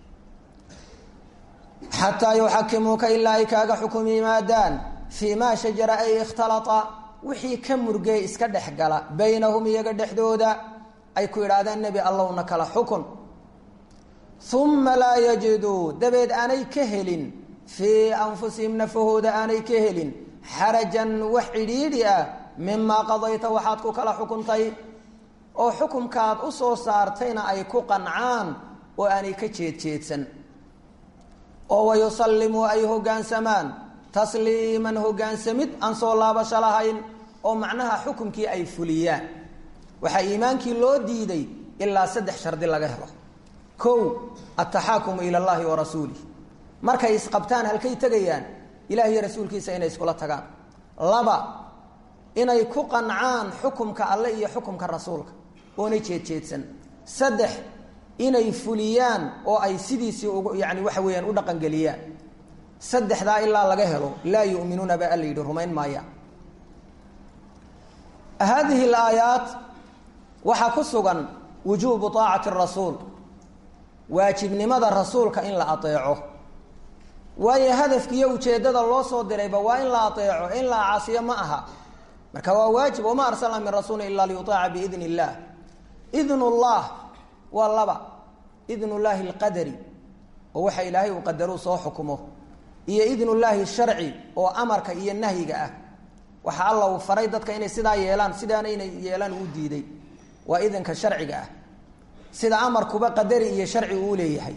Speaker 1: xataa yuxakimuuka ilaa ay kaaga xukum yimaadaan fii maa shajara ay ikhtalata wixii ka murgeye iska dhex gala baynahum iyaga dhexdooda ay ku yidhaahdeen nebi allowna kala xukun uma laa yajiduu dabeed aanay ka helin fii anfusihim nafahooda aanay ka helin xarajan wax cidhiidhi ah mimaa qadayta waxaad ku kala xukuntay oo xukumkaad u soo saartayna ay ku qancaan oo aanay ka jeedjeedsan oo wayusallimuu ay hoggaansamaan tasliiman hoggaansamid aan soo laabasho lahayn oo macnaha xukumkii ay fuliyaan waxaa iimaankii loo diiday ilaa 3 shardi laga helo kow ataxaakumu ila allahi wa rasuulih markay isqabtaan halkay tegayaan ilaah iyo rasuulkiisa inay iskula tagaan 2 inay ku qancaan xukumka alle iyo xukumka rasuulka oona jeedjeedsan 3 inay fuliyaan oo ay sidiisii ugu yani waxa weeyaan u dhaqan geliyaan 3daa ilaa laga helo laa yu'minuuna ba alla yidhi rumayn maaya hadihi alaayaat waxaa ku sugan wujuubu taacati rasuul waajibnimada rasuulka in la ateeco waayo hadafka iyo ujeeddada loo soo dirayba waa in la ateeco in la caasiyo ma aha marka waa waajib wama arsalna min rasuulin ila liyutaaca biidni illah idnu llah waa 2 idnu llaahi alqadari oo waxa ilaahay uu qadaruu soo xukumo iyo idnu llaahi sharci oo amarka iyo nahyiga ah waxa alla uu faray dadka inay sidaa yeelaan sidaana inay yeelaan uu diiday waa idanka sharciga ah sida amarkuba qadari iyo sharci uu leeyahay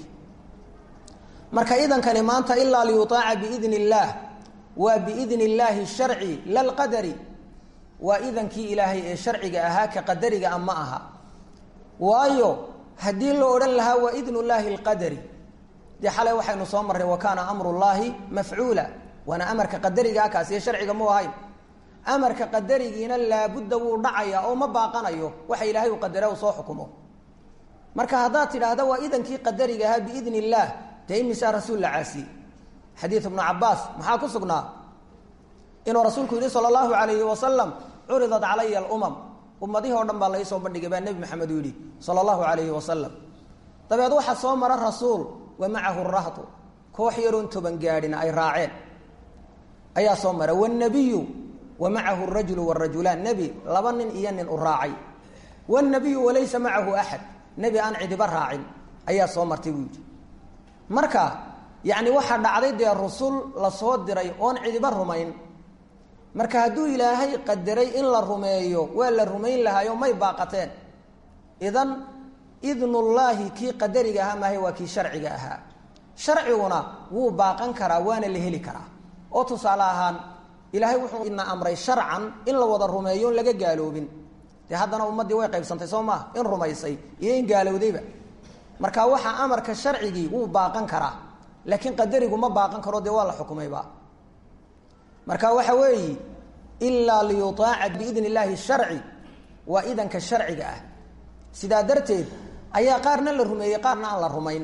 Speaker 1: marka idankani maanta ilaa liyutaaca biidni illaah waa biidni illaahi sharci lalqadari waa idankii ilaahay ee sharciga ahaa ka qadariga ama aha waayo haddii loo odhan lahaa waa idnu llaahi alqadari dee xalay waxaynu soo marray wa kaana amru llaahi mafcuula waana amarka qadariga ah kaas iyo sharciga mu ahayn amarka qadarigiina laabudda wuu dhacayaa oo ma baaqanayo waxa ilaahay uu qadara uu soo xukumo marka haddaad tidhaahda waa idankii qadariga ahaa biidni illaah dee imisaa rasuul la caasiyey xadiid ibnu cabaas maxaa ku sugnaa inuu rasuulku yidhi sala allahu calayhi wasalam curidat calaya alumam ummadihii o dhan baa lai soo bandhigay baa nebi maxamed uu yidhi sala allahu calayhi wasalam dabeed waxaa soo mara rasuul wa macahu rahtu koox yaroon 10 gaadhina ay raaceen ayaa soo mara wanabiyu wa macahu rajulu warajulaan nebi 2 nin iyo nin u raacay wanabiyu walaysa macahu axad nebi aan cidiba raacin ayaa soo martay buu yidhi marka yacni waxaa dhacday dee rusul la soo diray oon cidiba rumayn marka hadduu ilaahay qadaray in la rumeeyo waa la rumayn lahaayo may baaqateen idan idnullaahi kii qadariga ahaa maahay waa kii sharciga ahaa sharciguna wuu baaqan karaa waana la heli karaa oo tusaale ahaan ilaahay wuxuu ina amray sharcan in la wada rumeeyo laga gaaloobin dee haddana ummaddii way qaybsantay soo maaha in rumaysay iyo in gaalowdayba marka waxaa amarka sharcigii wuu baaqan karaa laakiin qadarigu ma baaqan karo dee waa la xukumayba marka waxa weeye ilaa liyutaaca biidni illaahi sharci waa idanka sharciga ah sidaa darteed ayaa qaarna la rumeeyey qaarna aan la rumayn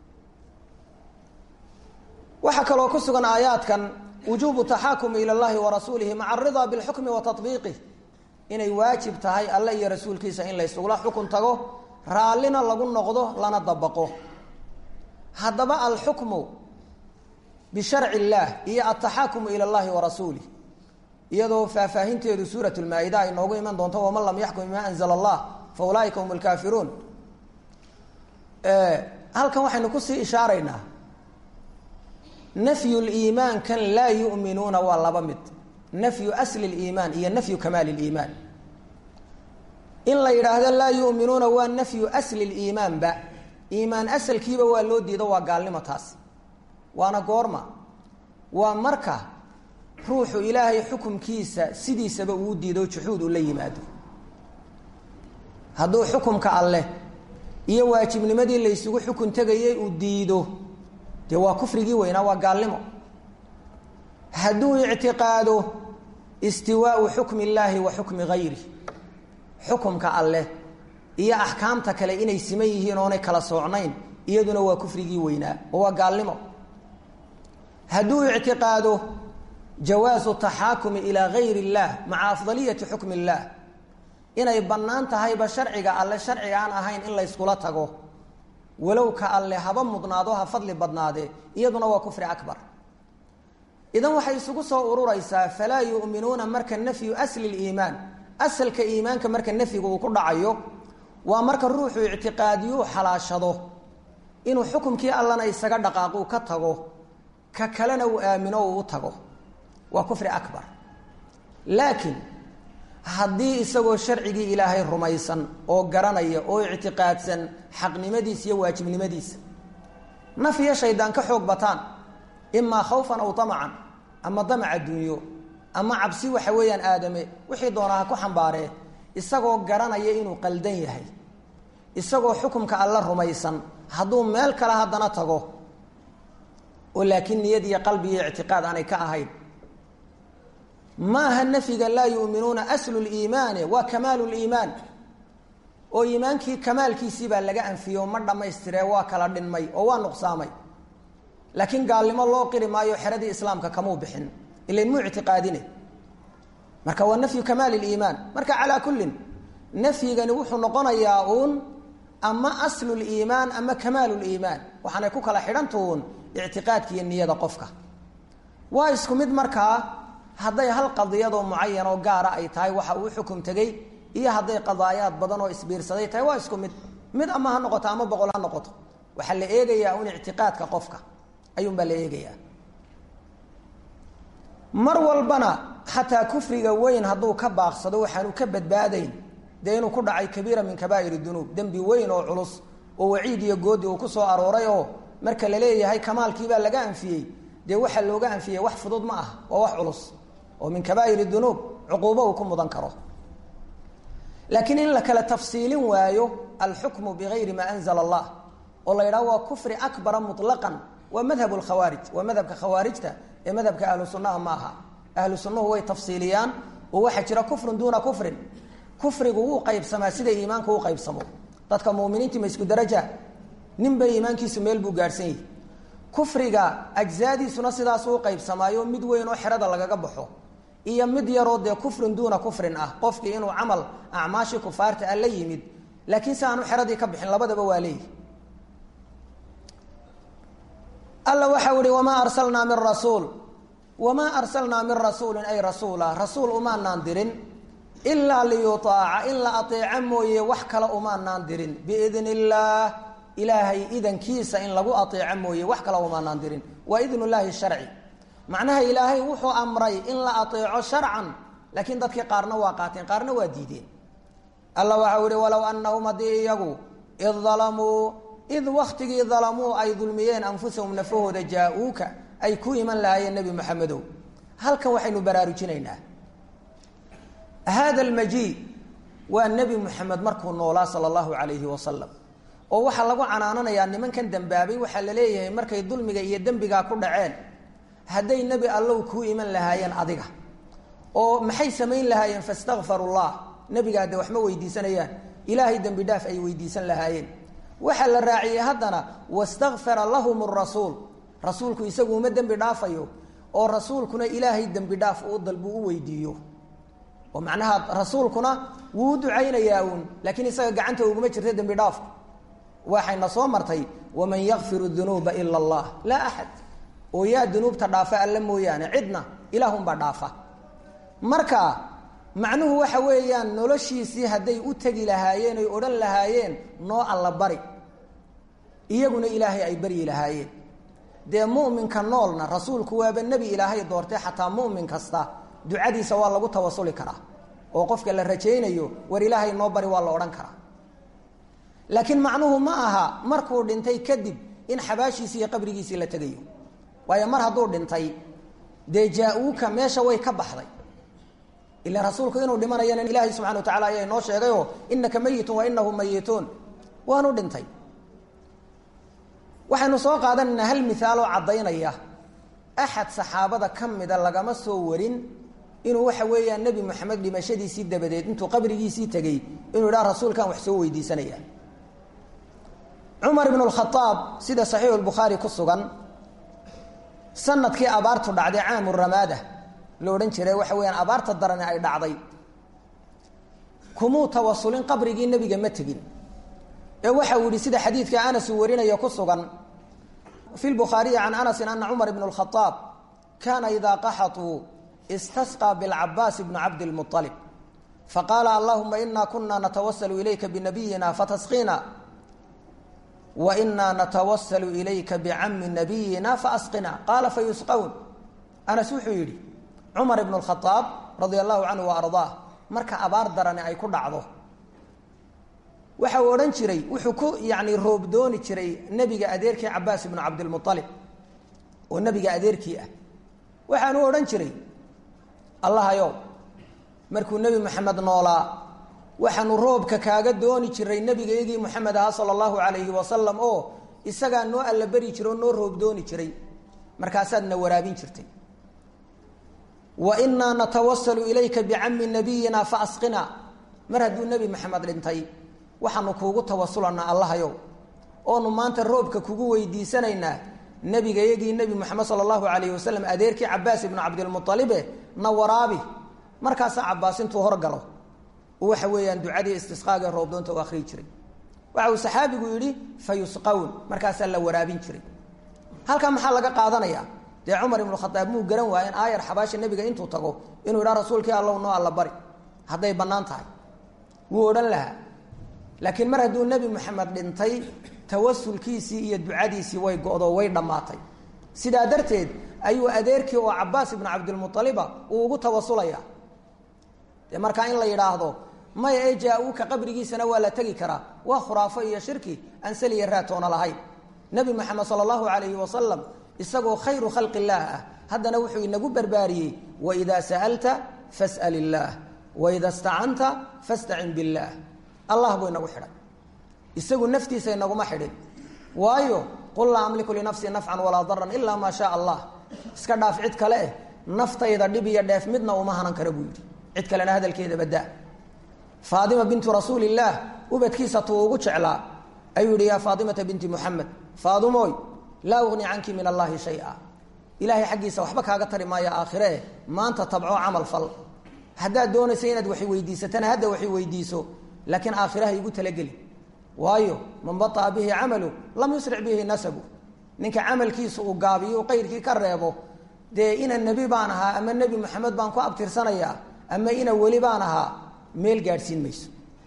Speaker 1: waxaa kaloo ku sugan aayaadkan wujuubu taxaakumi ila llahi wa rasuulihi maca aridaa bilxukmi wa tatbiiqih inay waajib tahay alle iyo rasuulkiisa in la ysugula xukun tago raallina lagu noqdo lana dabaqo haddaba alxukmu bisharci illaah iyo altaxaakumu ila llahi wa rasuulih iyadoo faahfaahinteedu suurat lmaa-ida ay noogu iman doonto waman lam yaxkum bimaa anzala allah fa ulaaika hum lkaafiruun halkan waxaynu kusii ishaaraynaa nafyu liimaan kan laa yu'minuuna waa 2 mid nafyu asli liimaan iyo nafyu kamaali liimaan in la yidhaahdo laa yu'minuuna waa nafyu asli liimaanba iimaan asalkiiba waa loo diido waa gaalnimo taas waana goorma waa marka ruuxu ilaahay xukumkiisa sidiisaba uu diido juxuud u la yimaado hadduu xukumka alleh iyo waajibnimadii la isugu xukun tagayay uu diido dee waa kufrigii weynaa waa gaalnimo hadduu ictiqaado istiwaau xukmi illaahi wa xukmi gayri xukumka alleh iyo axkaamta kale inay siman yihiin oonay kala soocnayn iyaduna waa kufrigii weynaa oo waa gaalnimo hadduu ictiqaado jawaazu taxaakumi ilaa gayri illaah maca afdaliyati xukmi illaah inay bannaan tahayba sharciga alle sharciga aan ahayn in la yskula tago walow ka alle haba mudnaado ha fadli badnaadee iyaduna waa kufri akbar idan waxay isugu soo ururaysaa falaa yu'minuuna marka nafyu asli liimaan asalka iimaanka marka nafyigu uu ku dhacayo waa marka ruuxu ictiqaadiyuu xalaashado inuu xukumkii allana isaga dhaqaaquu ka tago ka kalena uu aamino uu u tago waa kufri akbar laakiin haddii isagoo sharcigii ilaahay rumaysan oo garanaya oo ictiqaadsan xaqnimadiisa iyo waajibnimadiisa naf iyo shaydaan ka xoog bataan imaa khawfan aw tamacan ama damac adduunyo ama cabsi waxa weeyaan aadame wixii doonaa ha ku xambaaree isagoo garanaya inuu qaldan yahay isagoo xukumka alla rumaysan hadduu meel kale haddana tago oo laakiin niyad iyo qalbi iyo ictiqaad aanay ka ahayn maaha nafyiga laa yu'minuuna aslu liimaani waa kamaalu liimaan oo iimaankii kamaalkiisii baa laga anfiyo ma dhammaystiree waa kala dhinmay oo waa nuqsaamay laakiin gaalnimo loo qiri maayo xeradii islaamka kamuu bixin ilayn muu ictiqaadine marka waa nafyu kamaali liimaan marka calaa kullin nafyigani wuxuu noqonayaa uun ama aslu liimaan ama kamaalu liimaan waxaanay ku kala xidhantuun ictiqaadka iyo niyada qofka waa isku mid markaa hadday hal qadiyadoo mucayan oo gaara ay tahay waxa uu xukum tegey iyo hadday qadaayaad badan oo isbiirsaday tahay waa isku mid ama ha noqoto ama boqol ha noqoto waxaa la eegayaa un ictiqaadka qofka ayuunbaa la eegayaa mar walbana xataa kufriga weyn hadduu ka baaqsado waxaanu ka badbaadayn dee inuu ku dhacay kabiira min kabaa'ir dunuub dembi weyn oo culus oo waciid iyo goodi uu ku soo arooray oo marka la leeyahay kamaalkiibaa laga anfiyey dee waxaa looga anfiyey wax fudud ma ah waa wax culus oo min kabaa'ir dunuub cuquubo uu ku mudan karo laakiin in la kala tafsiilin waayo alxukmu bigayri maa anzala allah oo la yidhaho waa kufri akbara mutlaqan waa madhab lkhawaarij waa madhabka khawaarijta ee madhabka ahlu sunnaha ma aha ahlu sunnuhu way tafsiiliyaan oo waxaa jira kufrun duuna kufrin kufrigu wuu qaybsamaa sida iimaanku u qaybsamo dadka muminiintii ma isku daraja ninba iimaankiisu meel buu gaadhsan yahi kufriga ajzaadiisuna sidaasuu qaybsamaayo mid weyn oo xerada lagaga baxo iyo mid yaroo dee kufrun duuna kufrin ah qofkii inuu camal acmaashii kufaarta ah la yimid laakiin si aanu xeradii ka bixin labadaba waa leeyihi alla waxau ihi wamaa arsalnaa min rasuulin ay rasuula rasuul umaanaan dirin ilaa liyutaaca in la ateeca mooye wax kale umaanaan dirin biidn illaah ilaahay idankiisa in lagu ateeco mooye wax kale umaanaan dirin waa idn llaahi sharci macnaha ilaahay wuxuu amray in la ateeco sharcan laakiin dadkii qaarna waa qaateen qaarna waa diideen alla waxau ihi walow anahum haddii iyagu id waktigii dalamuu ay dulmiyeen anfusahum nafahooda jaa-uuka ay ku iman lahaayeen nebi maxamedow halkan waxaynu baraarujinaynaa hada almaji waa nebi moxamed markuu noolaa sala allahu calayhi wasalam oo waxaa lagu canaananayaa nimankan dembaabay waxaa la leeyahay markay dulmiga iyo dembigaa ku dhaceen hadday nebi allow kuu iman lahaayeen adiga oo maxay samayn lahaayeen fastakfaru llah nebigaa de waxma weydiisanayaan ilaahay dembi dhaaf ay weydiisan lahaayeen waxaa la raaciyey haddana wastakfara lahum rasuul rasuulku isagu uma dembi dhaafayo oo rasuulkuna ilaahay dembi dhaaf uu dalbu u weydiiyo oo macnaha rasuulkuna wuu u ducaynayaa uun laakiin isaga gacanta uguma jirta dembi dhaafku waxayna soo martay waman yakfiru dunuuba ila allah laa axad oo yaa dunuubta dhaafa alla mooyaane cidna ilaahunbaa dhaafa marka macnuhu waxa weeyaan noloshiisii hadday u tegi lahaayeen oy odhan lahaayeen noo alla bari iyaguna ilaahay ay baryi lahaayeen dee mu'minka noolna rasuulku waaba nebi ilaahay doortay xataa mu'min kasta ducadiisa waa lagu tawasuli karaa oo qofka la rajaynayo war ilaahay noo bari waa la odhan karaa laakiin macnuhu ma aha markuu dhintay kadib in xabaashiisii iyo qabrigiisii la tegayo waayo mar hadduu dhintay dee jaa-uuka meesha way ka baxday ila rasuulku inuu dhimanayana ilaahay subxana wa tacala ayaa inoo sheegayoo innaka mayitun wa inahum mayituun waanu dhintay. waxaynu soo qaadanaynaa hal mithaaloo caddaynaya axad saxaabada ka mida lagama soo warin inuu waxa weeyaan nebi moxamed dhimashadiisii dabadeed intuu qabrigiisii tegey inuu idhaha rasuulkaan wax soo weydiisanaya. cumar ibnu lkhadaab sida saxiixu lbukhaari ku sugan sanadkii abaartu dhacday caamu ramaada la odhan jiray waxa weeyaan abaarta darani ay dhacday kumuu tawasulin qabrigii nebiga ma tegin ee waxa uu yihi sida xadiidka anas uu warinayo ku sugan fi lbukhaariyi can anasin ana cumar ibn lkhadaab kaana idaa qaxatuu istasqى bاlcabaas bni cabdilmuطalib faqaala allahuma ina kuna natawasalu ilayka binabiyina fatasqina waina natawasalu ilayka bicami nabiyina faasqina qaala fayusqown. anas wuxuu yidhi cumar ibn اlkhadaab radia allahu canhu wa ardaah marka abaar darani ay ku dhacdo waxa uu odhan jiray wuxuu ku yani roob dooni jiray nebiga adeerkii cabaas ibnu cabdilmuطalib oo nebiga adeerkii ah waxaanu odhan jiray allahayow markuu nebi moxamed noolaa waxaanu roobka kaaga dooni jiray nebigaygii moxamed ahaa sala allahu calayhi wasalam oo isagaa noo alla beri jira oo noo roob dooni jiray markaasaadna waraabin jirtay wa inaa natawasalu ilayka bicami nabiyina faasqina mar hadduu nebi moxamed dhintay waxaanu kuugu tawasulanaa allahayow oonu maanta roobka kugu weydiisanaynaa nebigayagii nebi moxamed sala allahu calayhi wasalam adeerkii cabaas ibnu cabdilmualibe na waraabi. markaasaa cabaas intuu horgalo waxa weeyaan ducadii istisqaaga roobdoonta u akhriyi jiray. waxa uu saxaabigu yidhi fayusqown markaasaa la waraabin jiray. halkaa maxaa laga qaadanayaa dee cumar ibnu khadaab muu garan waayen aayar xabaasha nebiga intuu tago inuu idhaha rasuulkii allow noo alla bari hadday bannaan tahay wuu odhan lahaa. laakiin mar hadduu nebi moxamed dhintay tawasulkiisii iyo ducadiisii way go-do way dhammaatay. sidaa darteed ayuu adeerkii oo cabaas ibnu cabdilmualiba uu ugu tawasulaya. dee markaa in la yidhaahdo maya ee jaa-uuka qabrigiisana waa la tegi karaa waa khuraafo iyo shirki aan saliya raatoona lahayn. nebi moxamed sala allahu calayhi wasalam isagoo khayru khalqi illaah ah haddana wuxuu inagu barbaariyey waidaa sa'alta fas'al illaah waida stacanta fastacin billaah. allah buu inagu xidhay isagu naftiisa inaguma xidhin waayo qul laa amliku linafsii nafcan walaa daran ilaa maa shaa allah iska dhaaf cid kale eh naftayda dhib iyo dheef midna uma hanan kara buu yidhi cid kalena hadalkeeda badaa. faatima bintu rasuulillaah ubadkiisa tuu ugu jeclaa ayuu yihi yaa faatimata binti muxamed faadumooy laa ugni canki min allaahi shay-a ilaahay xaggiisa waxba kaaga tari maaya aakhiree maanta tabco camal fal haddaad doonaysa inaad waxi weydiisatana hadda waxi weydiiso laakiin aakhiraha igu talageli waayo man baطa'a bihi camalu lam yusric bihi nasabu ninka camalkiisa uu gaabiyo u qayrkii ka reebo dee ina nebi baan ahaa ama nebi moxamed baan ku abtirsanayaa ama ina weli baan ahaa meel gaadhsiin mayso.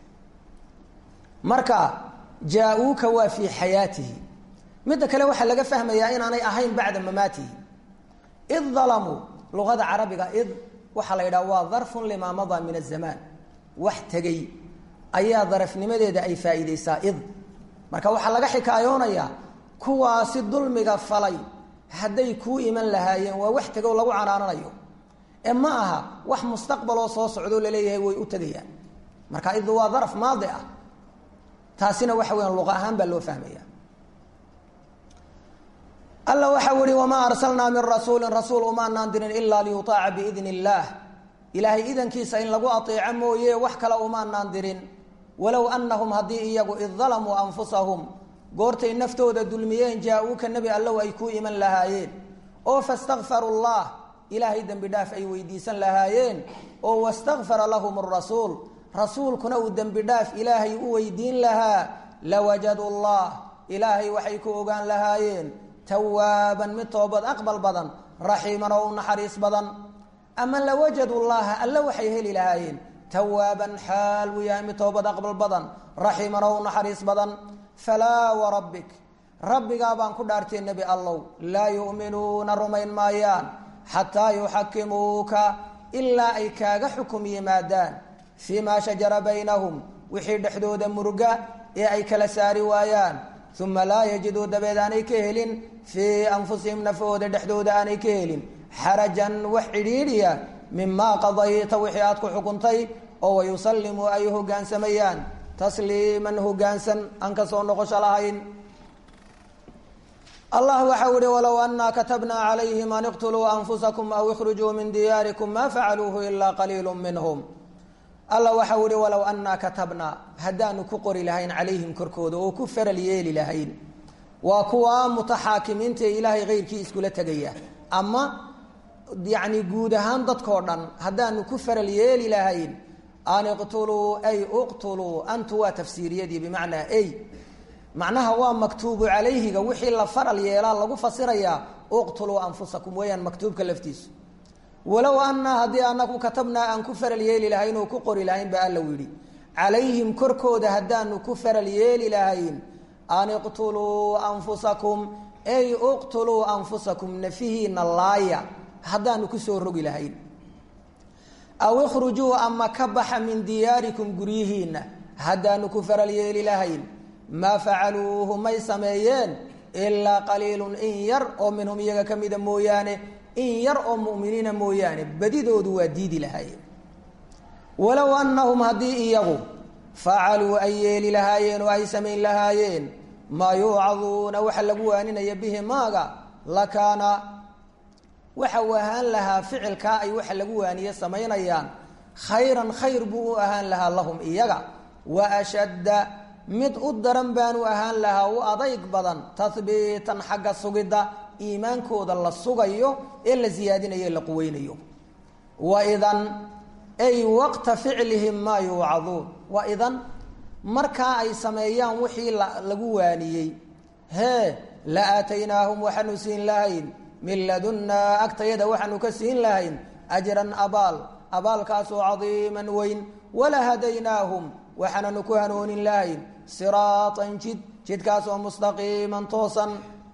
Speaker 1: marka jaa-uuka waa fii xayaatihi. midda kale waxaa laga fahmayaa inaanay ahayn bacda mamaatihi. id dalamuu luqada carabiga id waxaa la yidhaha waa darfun limaa madaa min azamaan wax tegey ayaa darafnimadeeda ay faa'iidaysaa id. marka waxaa laga xikaayoonayaa kuwaasi dulmiga falay hadday kuu iman lahaayeen waa wax tegow lagu canaananayo ee ma aha wax mustaqbaloo soo socdoo laleeyahay way u tegayaan. marka id waa daraf maadi ah taasina waxa weyaan luqa ahaan baa loo fahmaya. alla waxau ihi wamaa arsalnaa min rasuulin rasuul umaanaan dirin ilaa liyutaaca biidni illaah ilaahay idankiisa in lagu ateeco mooye wax kale umaanaan dirin. walow annahum haddii iyagu id dalamuu anfusahum goortay naftooda dulmiyeen jaa-uuka nebi allow ay kuu iman lahaayeen oo fastakfaru llah ilaahay dembi dhaaf ay weydiisan lahaayeen oo wastakfara lahum arasuul rasuulkuna uu dembi dhaaf ilaahay u weydiin lahaa lawajadu llah ilaahay waxay ku ogaan lahaayeen tawaaban mid toobad aqbal badan raxiiman oo u naxariis badan. ama lawajadu llaha alla waxay heli lahaayeen tawaaban xaal uu yahay mid toobad aqbal badan raxiiman oo u naxariis badan. falaa warabbik rabbigaa baan ku dhaartay nebi allow laa yu'minuuna rumayn maayaan xataa yuxakimuuka ilaa ay kaaga xukum yimaadaan fii maa shajara baynahum wixii dhexdooda muruga ee ay kala saari waayaan uma laa yajiduu dabeed aanay ka helin fii anfusihim nafahooda dhexdooda aanay ka helin xarajan wax cidhiidhiya mimaa qadayta wixii aad ku xukuntay oo wayusallimuu ay hoggaansamayaan tasliiman hoggaansan aan ka soo noqosho lahayn. allah waxau ihi walow annaa katabnaa calayhim an iqtuluu anfusakum aw ikhrujuu min diyaarikum maa facaluuhu ilaa qaliilu minhum. alla waxau ihi walow annaa katabnaa haddaanu ku qori lahayn calayhim korkooda oo ku faral yeeli lahayn, waa kuwa mutaxaakimiinta ee ilaahay keyrkii iskula tegaya, ama yacni guud ahaan dadkao dhan haddaanu ku faral yeeli lahayn an iqtuluu ay uqtuluu, antu waa tafsiiriyadii bimacnaa ay macnaha waa maktuubu calayhiga wixii la faral yeelaa lagu fasirayaa uqtuluu anfusakum weeyaan maktuubka laftiisu. walow annaa haddii anaku katabnaa aan ku faral yeeli lahayn oo ku qori lahayn ba alla yidhi calayhim korkooda haddaanu ku faral yeeli lahayn an iqtuluu anfusakum ay uqtuluu anfusakum, nafihiina laaya haddaanu kusoo rogi lahayn, aw ikhrujuu ama ka baxa min diyaarikum guryihiina haddaanu ku faral yeeli lahayn, maa facaluuhu may sameeyeen ilaa qaliilun in yar oo minhum iyaga ka mida mooyaane, in yar oo mu'miniina mooyaane, badidoodu waa diidi lahaayeen. walow annahum haddii iyagu facaluu ay yeeli lahaayeen oo ay samayn lahaayeen maa yuucaduuna waxa lagu waaninaya bihi maaga, lakaana waxa uu ahaan lahaa ficilkaa ay waxa lagu waaniye samaynayaan khayran khayr buu u ahaan lahaa lahum iyaga, wa ashadda mid u daran baanu ahaan lahaa u adayg badan tahbiitan xagga sugidda iimaankooda la sugayo ee la siyaadinayo ee la quweynayo. waidan ay waqta ficlihim maa yuucaduun, waidan markaa ay sameeyaan wixii lagu waaniyey, hee la aataynaahum waxaanu siin lahayn min ladunnaa agtayada waxaanu ka siin lahayn ajran abaal, abaalkaasoo cadiiman weyn, wala hadaynaahum waxaananu ku hanoonin lahayn siraatan jid, jidkaasoo mustaqiiman toosan.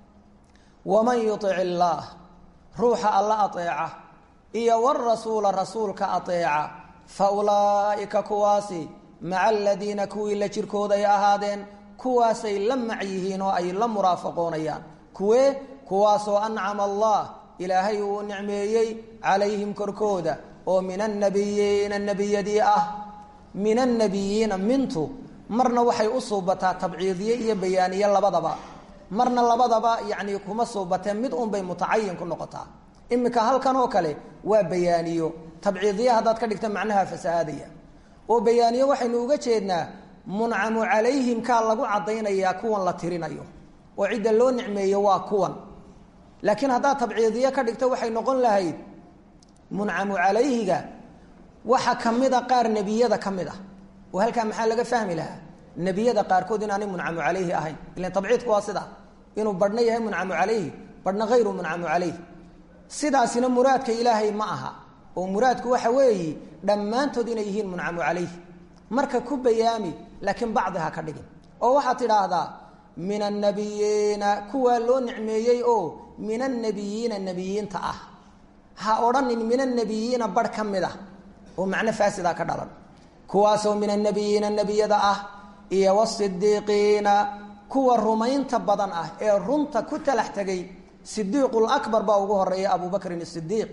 Speaker 1: waman yutic illaah ruuxa alla ateeca iyo warasuula rasuulka ateeca fa ulaa'ika kuwaasi maca aladiina kuwii la jirkooda ay ahaadeen, kuwaasay la mac yihiin oo ay la muraafaqoonayaan, kuwaasoo ancama allah ilaahay uu nicmeeyey calayhim korkooda oo min annabiyiina nebiyadii ah. min annabiyiina mintu marna waxay u suubataa tabciidiye iyo bayaaniye labadaba, marna labadaba yacni kuma suubateen mid unbay mutacayin ku noqotaa. iminka halkan oo kale waa bayaaniyo, tabciidiye haddaad ka dhigta macnaha fasahaadaya, oo bayaaniyo waxaynu uga jeednaa muncamu calayhim kaa lagu caddaynayaa kuwan la tirinayo oo cidda loo nicmeeyo waa kuwan, laakiin haddaad tabciidiye ka dhigto waxay noqon lahayd muncamu calayhiga waxa ka mid a qaar nebiyada ka mid ah, oo halkaa maxaa laga fahmi lahaa nebiyada qaarkood inaanay muncamu calayhi ahayn, ilan tabciidku waa sida inuu badhna yahay muncamu calayhi badhna hayru muncamu calayhi. sidaasina muraadka ilaahay ma aha, oo muraadku waxa weeyi dhammaantood inay yihiin muncamu calayhi, marka ku bayaami laakiin bacdi ha ka dhigin, oo waxaad tidhaahdaa min annabiyiina kuwaa loo nicmeeyey oo min annabiyiina nebiyiinta ah, ha odhanin min annabiyiina barh ka mid ah oo macno faasidaa ka dhalan, kuwaasoo min annabiyiina nebiyada ah, iyo wasidiiqiina kuwa rumaynta badan ah ee runta ku talax tegay, sidiiqulakbar baa ugu horeeya abubakrin sidiiq,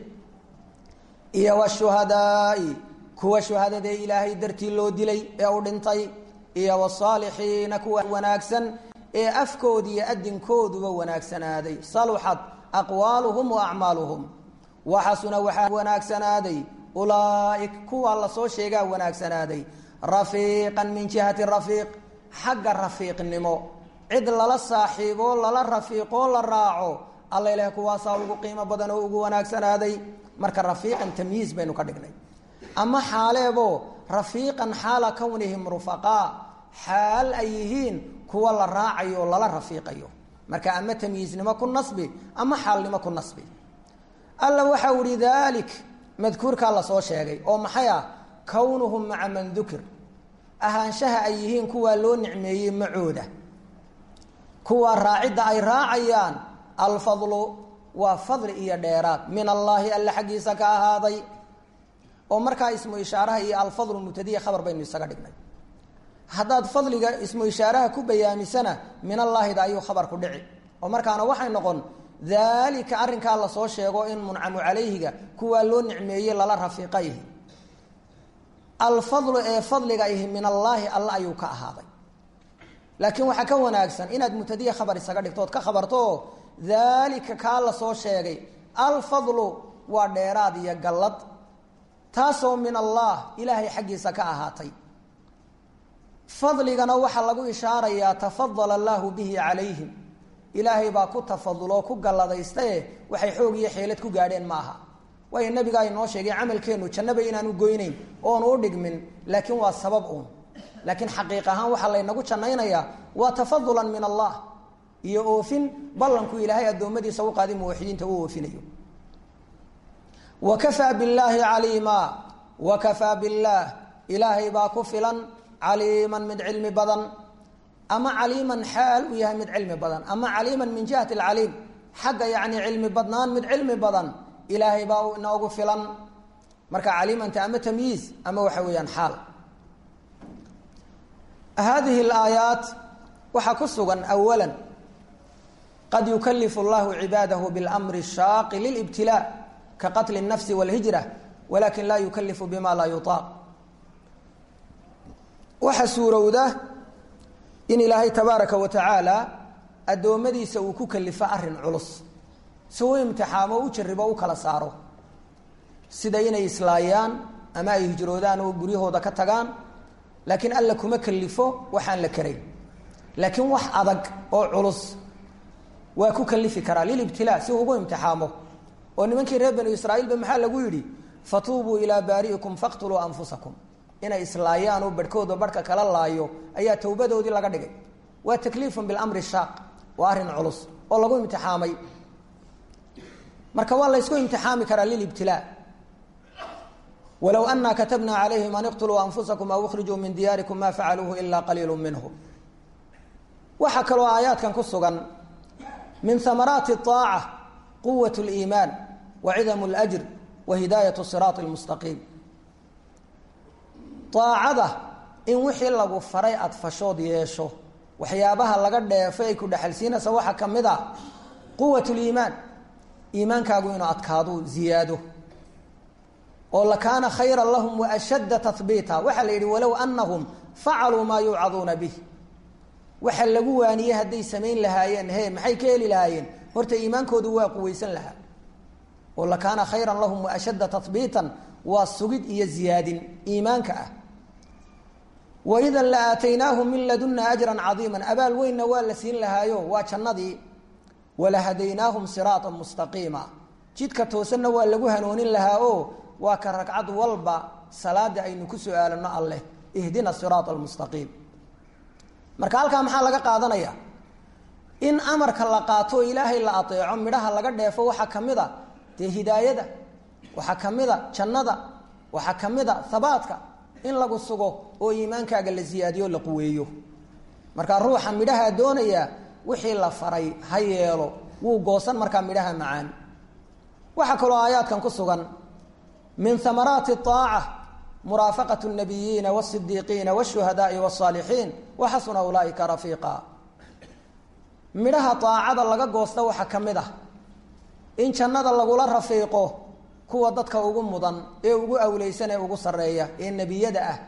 Speaker 1: iyo washuhadaai kuwa shuhadadee ilaahay dartii loo dilay ee u dhintay, iyo wasaalixiina kuwa wanaagsan ee afkooda iyo adinkooduba wanaagsanaaday, saluxat aqwaaluhum wa acmaaluhum, waxasuna waxaa wanaagsanaaday ulaaik kuwa lasoo sheegaa wanaagsanaaday, rafiiqan min jihati rafiiq xagga rafiiqnimo, cid lala saaxiibo lala rafiiqoo la raaco alla ilaah kuwaasaa ugu qiimo badan oo ugu wanaagsanaaday. marka rafiiqan tamyiiz baynu ka dhignay, ama xaaleebo rafiiqan xaala kownihim rufaqaa, xaal ay yihiin kuwa la raacayo lala rafiiqayo, marka ama tamyiiznimo ku nasbi ama xaalnimo ku nasbi. alla waxa uhi dalik madkuurkaa lasoo sheegay oo maxay ah, kownuhum maca man dukir, ahaanshaha ay yihiin kuwaa loo nicmeeyey macooda, kuwa raacidda ay raacayaan, alfadlu waa fadli iyo dheeraad min allaahi alla xaggiisa ka ahaaday, oo markaa ismu ishaaraha iyo alfadlu mubtadiya khabar baynu isaga dhignay. haddaad fadliga ismu ishaaraha ku bayaamisana min allaahida ayuu khabar ku dhici, oo markaana waxay noqon daalika arrinkaa la soo sheego in muncamu calayhiga kuwaa loo nicmeeyey lala rafiiqayhi alfadlu ee fadliga ihi min allaahi alla ayuu ka ahaaday laakiin waxaa ka wanaagsan inaad mubtadiya khabar isaga dhigto ood ka khabarto daalika kaa la soo sheegay alfadlu waa dheeraad iyo gallad taasoo min allah ilaahay xaggiisa ka ahaatay fadligana waxaa lagu ishaarayaa tafadala allaahu bihi calayhim ilaahay baa ku tafaduloo ku galladaystae waxay xoog iyo xeelad ku gaadheen ma aha waayo nabigaa inoo sheegay camalkeennu jannaba inaanu goynayn oonu u dhigmin laakiin waa sabab uun laakiin xaqiiq ahaan waxaa laynagu jannaynayaa waa tafadulan min allah iyo oofin ballanku ilaahay addoommadiisa u qaadi muwaxidiinta u oofinayo wakafaa billaahi caliima wakafaa billaah ilaahay baa ku filan caliiman mid cilmi badan ama caliiman xaal uu yahay mid cilmi badan ama caliiman min jihati alcaliim xagga yacni cilmi badnaan mid cilmi badan ilaahay baa inoogu filan marka caliimanta ama tamyiiz ama waxa weeyaan xaal hadihi alaayaat waxaa ku sugan awala qad yukalifu allahu cibaadahu biاlamri الshaaqi lilibtilaa ka qatli الnafsi wاlhijra walakin laa yukalifu bima laa yutaaq waxaa suurowda in ilaahay tabaaraka wa tacaala addoommadiisa uu ku kalifo arrin culus si uu imtixaamo u jaribo u kala saaro sida inay islaayaan ama ay hijroodaan oo guryahooda ka tagaan laakiin alla kuma kalifo waxaan la karayn laakiin wax adag oo culus waa ku kalifi karaa lilibtilaa si ugu imtixaamo oo nimankii reer banu israa'iilba maxaa lagu yidhi fatuubuu ilaa baari'ikum faqtuluu anfusakum inay islaayaan oo barhkooda barhka kala laayo ayaa towbadoodii laga dhigay waa takliifun bilamri shaaq waa arrin culus oo lagu imtixaamay marka waa laysku imtixaami karaa lilibtilaa walow anaa katabna calayhim an iqtuluu anfusakum aw ikhrijuu min diyaarikum ma facaluuhu ilaa qaliilu minhum waxaa kaloo aayaadkan ku sugan min hamaraati الطaaca quwaة اliimaan wacidamu اlأjr wa hidaayaة siraaط اlmustaqiim aacada in wixii lagu faray aada fashood yeesho waxyaabaha laga dheefay ay ku dhexalsiinaysa waxaa ka mid a quwat liimaan iimaankaagu inuu adkaado ziyaado oo lakaana khayra lahum waashadda tahbiita waxaa la yidhi walow anahum facaluu maa yuucaduuna bih waxa lagu waaniyey hadday samayn lahaayeen maxay ka heli lahaayeen horta iimaankoodu waa quweysan lahaa oo lakaana khayra lahum waashadda tahbiitan waa sugid iyo ziyaadin iimaanka ah waidan la aataynaahum min ladunna ajran cadiiman abaal weynna waa la siin lahaayo waa jannadii walahadaynaahum siraatan mustaqiima jidka toosanna waa lagu hanoonin lahaa oo waa ka ragcad walba salaada aynu ku su-aalano alleh ihdina siraata almustaqiim marka halkaa maxaa laga qaadanaya in amarka la qaato ilaahay la ateeco midhaha laga dheefo waxaa ka mid a dee hidaayada waxaa ka mid a jannada waxaa ka mid a habaadka in lagu sugo oo iimaankaaga la siyaadiyo la quweeyo markaa ruuxa midhaha doonaya wixii la faray ha yeelo wuu goosan markaa midhaha macaan waxaa kaloo aayaadkan ku sugan min hamaraati الطaaca muraafaqaة الnabiyiina والصidiiqiina والshuhadaaءi والصaalixiin waxasuna ulaaئika rafiiqa midhaha aacada laga goosta waxaa ka mid ah in jannada lagula rafiiqo kuwa dadka ugu mudan ee ugu awleysan ee ugu sareeya ee nebiyada ah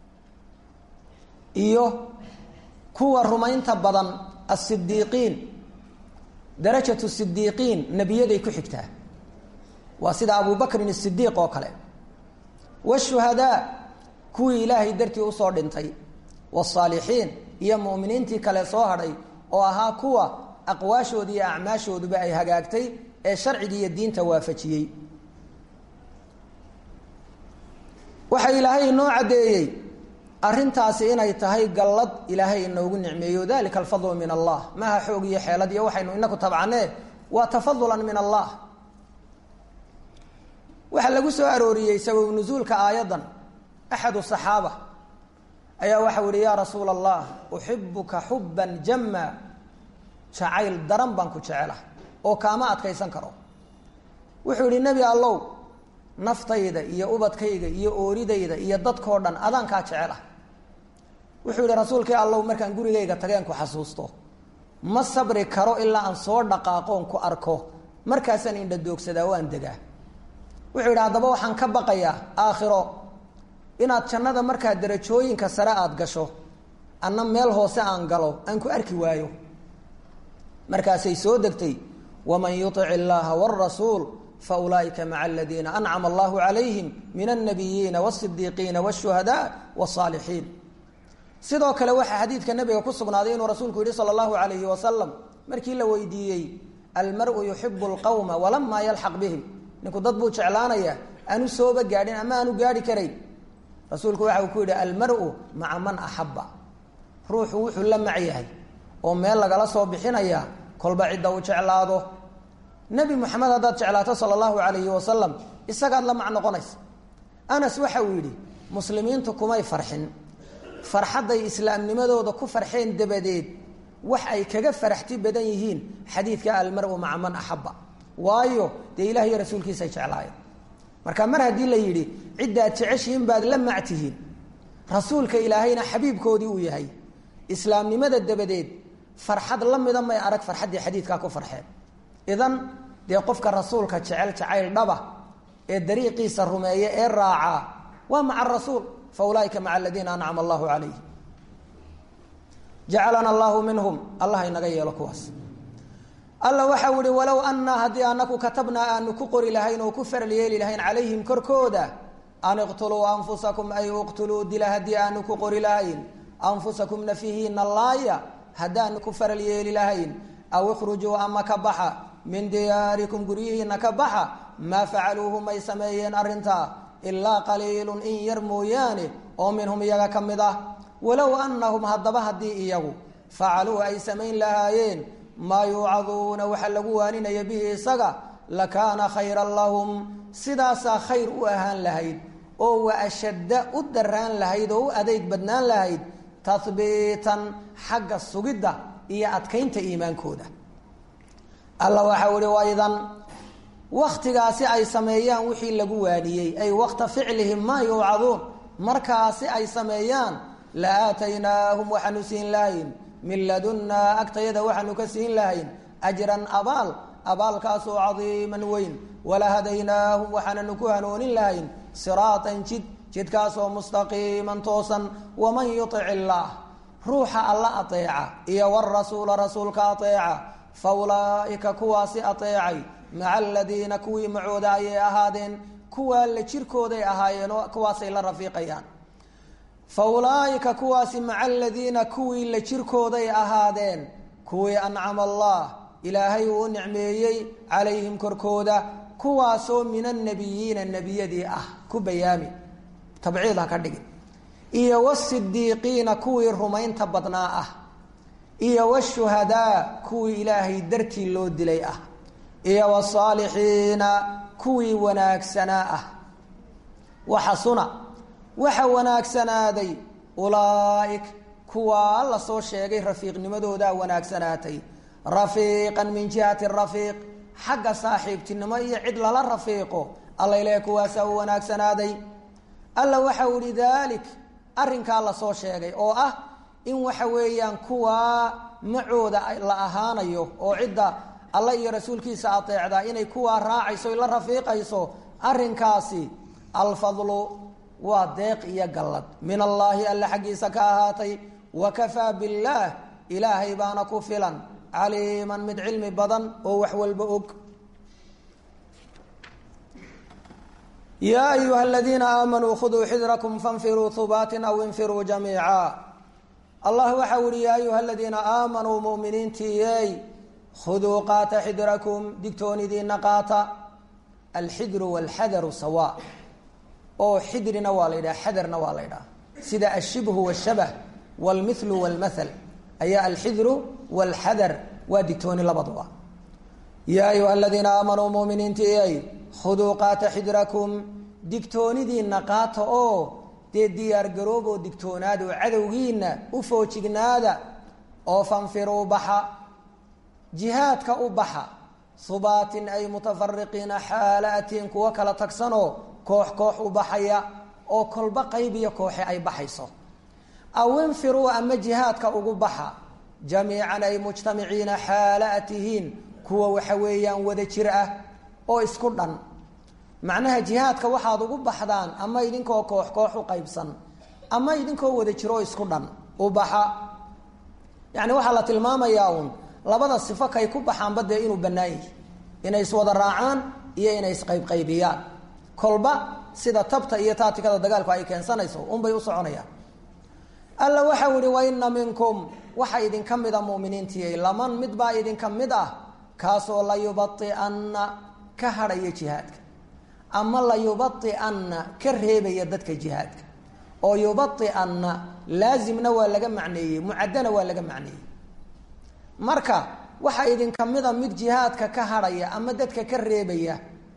Speaker 1: iyo kuwa rumaynta badan asidiiqiin darajatu sidiiqiin nebiyaday ku xigtaa waa sida abu bakrin asidiiq oo kale washuhadaa kuwii ilaahay dartii usoo dhintay wasaalixiin iyo mu'miniintii kale soo hadhay oo ahaa kuwa aqwaashooda iyo acmaashooduba ay hagaagtay ee sharciga iyo diinta waafajiyey waxaa ilaahay inoo caddeeyey arrintaasi inay tahay gallad ilaahay inoogu nicmeeyo dalika alfadlu min allah maaha xoog iyo xeelad iyo waxaynu inaku tabcanee waa tafadulan min allah waxaa lagu soo arooriyey sabab nusuulka aayaddan axadu saxaaba ayaa waxau yihi yaa rasuula allah uxibuka xuban jamma jacayl daran baan ku jecela oo kaama adkaysan karo wuxuu yihi nebi allow naftayda iyo ubadkayga iyo ooridayda iyo dadkao dhan adaankaa jecela wuxuu yihi rasuulkii allow markaan gurigayga tageen ku xasuusto ma sabri karo ilaa aan soo dhaqaaqoon ku arko markaasaan indha doogsadaa waan degaa wuxuu yidhi haddaba waxaan ka baqayaa aakhiro inaad jannada markaa darajooyinka sare aada gasho anna meel hoose aan galo aan ku arki waayo markaasay soo degtay waman yutic illaaha wاrasuul faulaaئika maca aladiina ancama allahu calayhim min الnabiyiina wالصidiiqiina wالshuhadaa wالصaalixiin sidoo kale waxaa xadiidka nabiga ku sugnaaday inuu rasuulku yihi salى اllahu alayhi wasalam markii la weydiiyey almaru yuxibu اlqowma walamaa yalxaq bihim ninku dad buu jeclaanaya aanu sooba gaadhin ama aanu gaadhi karayn rasuulku waxa uu ku yidhi almaru maca man axaba ruuxu wuxuu la mac yahay oo meel lagala soo bixinaya kolba cidda uu jeclaado nebi moxamed haddaad jeclaato sala allahu calayhi wasalam isagaad la mac noqonaysa anas waxa uu yidhi muslimiintu kumay farxin farxadday islaamnimadooda ku farxeen dabadeed wax ay kaga faraxti badan yihiin xadiidka almaru maca man axaba waayo dee ilaah iyo rasuulkiisay jeclaayeen marka mar haddii la yidhi ciddaad jeceshihiin baad la mactihiin rasuulka ilaahayna xabiibkoodii uu yahay islaamnimada dabadeed farxad la mida may arag farxaddii xadiidkaa ku farxeen idan dee qofka rasuulka jecel jacayl dhaba ee dariiqiisa rumeeya ee raacaa waa maca arasuul fa ulaaika maca aladiina ancama allahu calayhim jacalana allahu minhum allah inaga yeelo kuwaas alla waxau ihi walow annaa haddii anaku katabnaa aanu ku qori lahayn oo ku faral yeeli lahayn calayhim korkooda an iqtuluu anfusakum ay uqtuluu dila haddii aanu ku qori lahayn anfusakum nafihiina laaya haddaanu ku faral yeeli lahayn aw ikhrujuu ama ka baxa min diyaarikum guryihiina ka baxa maa facaluuhu may sameeyeen arrintaa ilaa qaliilun in yar mooyaane oo minhum iyaga ka mid ah walow annahum haddaba haddii iyagu facaluu ay samayn lahaayeen maa yuucaduuna waxa lagu waaninaya bihi isaga lakaana khayran lahum sidaasaa khayr u ahaan lahayd oo wa ashadda u daraan lahayd oo u adeeg badnaan lahayd tahbiitan xagga sugidda iyo adkaynta iimaankooda alla waxau ihi waidan waktigaasi ay sameeyaan wixii lagu waaniyey ay waqta ficlihim maa yuucaduun markaasi ay sameeyaan la aataynaahum waxaanu siin lahayn min ladunnaa agtayada waxaanu ka siin lahayn ajran abaal abaalkaasoo cadiiman weyn wala hadaynaahum waxaananu ku hanoonin lahayn siraatan jidkaasoo mustaqiiman toosan waman yutic illaah ruuxa alla ateeca iyo warasuula rasuulka ateeca fa ulaaika kuwaasi ateecay maca aladiina kuwii macooda ayay ahaadeen kuwaa la jirkooday ahaayeen oo kuwaasay la rafiiqayaan fa ulaaika kuwaasi maca aladiina kuwii la jirkooday ahaadeen kuwii ancama allah ilaahay uu u nicmeeyey calayhim korkooda kuwaasoo min annabiyiina nebiyadii ah ku bayaami tabciid ha ka dhigin iyo wasidiiqiina kuwii rumaynta badnaa ah iyo washuhadaa kuwii ilaahay dartii loo dilay ah iyo wasaalixiina kuwii wanaagsanaa ah waxasuna waxa wanaagsanaaday ulaaik kuwaa la soo sheegay rafiiqnimadoodaa wanaagsanaatay rafiiqan min jihati rafiiq xagga saaxiibtinimo iyo cid lala rafiiqo alla ilaahay kuwaasaa u wanaagsanaaday alla waxau ihi daalik arrinkaa la soo sheegay oo ah in waxa weeyaan kuwaa macooda la ahaanayo oo cidda alla iyo rasuulkiisa ateecdaa inay kuwaa raacayso la rafiiqayso arrinkaasi alfadlu waa deeq iyo gallad min allaahi alla xaggiisa ka ahaatay wakafaa billaah ilaahay baana ku filan caliiman mid cilmi badan oo wax walba og yaa ayuha aladiina aamanuu khuduu xidrakum fainfiruu hubaatin aw infiruu jamiica allah waxau ihi yaa ayuha aladiina aamanuu muminiintiiyey khuduu qaata xidrakum digtoonidiina qaata alxidru walxadaru sawa oo xidrina waa la yidhaha xadarna waa la yidhaha sida ashibhu wshabh wlmithlu wlmathal ayaa alxidru wlxadar waa digtooni labaduba yaa ayuha aladiina aamanuu muminiintiiyey khuduu qaata xidrakum digtoonidiina qaata oo dee diyaargarooboo digtoonaada oo cadowgiina u foojignaada oo fanfiruu baxa jihaadka u baxa hubaatin ay mutafariqiina xaalaatiin kuwo kala tagsanoo koox koox u baxaya oo kolba qayb iyo kooxe ay baxayso aw infiruu ama jihaadka ugu baxa jamiican ay mujtamiciina xaalatihiin kuwa waxa weeyaan wada jir ah oo isku dhan macnaha jihaadka waxaad ugu baxdaan ama idinkoo koox koox u qaybsan ama idinkoo wada jiro oo isku dhan u baxa yani waxaa la tilmaamayaa uun labada sifo kay ku baxaan badee inuu bannaan yahay inay iswada raacaan iyo inay isqaybqaybiyaan kolba sida tabta iyo taatikada dagaalku ay keensanayso unbay u soconayaan alla waxau yihi waina minkum waxa idinka mida muminiintii laman mid baa idinka mid ah kaasoo layubai'anna ka hadhaya jihaadka ama layubai'anna ka reebaya dadka jihaadka oo yubai'anna laazimna waa laga macneeyey mucaddana waa laga macneeyey marka waxa idinka mida mid jihaadka ka hadhaya ama dadka ka reebaya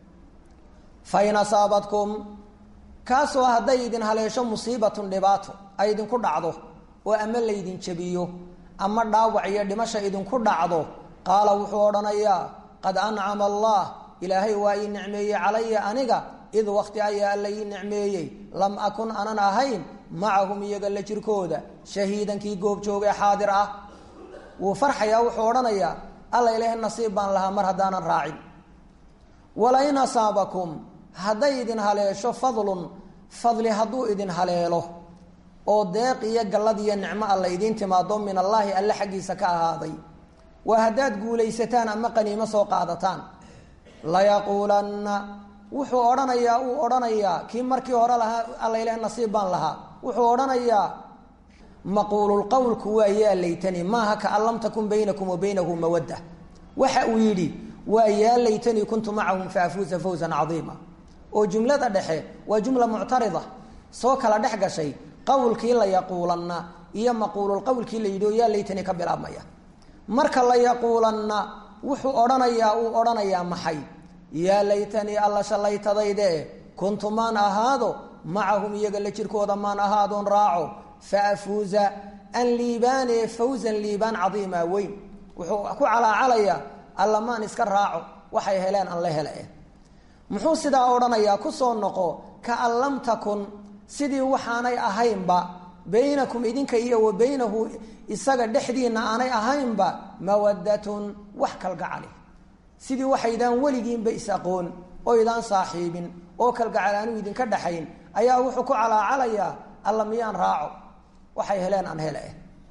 Speaker 1: fain asaabadkum kaasoo hadday idin haleesho musiibatun dhibaato ay idinku dhacdo oo ama laydin jabiyo ama dhaawac iyo dhimasha idinku dhacdo qaala wuxuu odhanayaa qad ancama allah ilaahay waa ii nicmeeyey calaya aniga id waqti ayaa alla ii nicmeeyey lam akun anan ahayn macahum iyaga la jirkooda shahiidankii goobjoogee xaadir ah wuu farxayaa wuxuu odhanayaa alla ilaahay nasiib baan lahaa mar haddaanan raacin walain asaabakum hadday idin haleesho fadlun fadli hadduu idin haleelo oo deeq iyo gallad iyo nicmo alla idiin timaado min allaahi alle xaggiisa ka ahaaday waa haddaad guulaysataan ama qaniimo soo qaadataan layaquulanna wuxuu odhanayaa uu odhanayaa kii markii hore lahaa alla ilaah nasiib baan lahaa wuxuu odhanayaa maquululqowlku waa yaa laytani maaha kaan lam takun baynakum wa baynahu mawadda waxa uu yidhi waa yaa laytanii kuntu macahum faafuuza fawzan cadiima oo jumlada dhexe waa jumla muctarida soo kala dhex gashay qowlkii layaquulanna iyo maquululqowlkii la yidhi oo yaa laytanii ka bilaabmaya marka layaquulanna wuxuu odhanayaa uu odhanayaa maxay yaa laytanii alla shallaytadayde kuntu maan ahaado macahum iyaga la jirkooda maan ahaadoon raaco faafuuza an liibaane fawzan liibaan cadiima weyn wuxuu ku calaacalayaa alla maan iska raaco waxay heleen an la hele muxuu sidaa odhanayaa kusoo noqo kaan lam takun sidii waxaanay ahaynba baynakum idinka iyo wa baynahu isaga dhexdiina aanay ahaynba mawadatun wax kalgacali sidii waxaydaan weligiinba is-aqoon oo idaan saaxiibin oo kalgacal aanu idinka dhaxayn ayaa wuxuu ku calaacalayaa alla miyaan raaco waxay heleen aan hele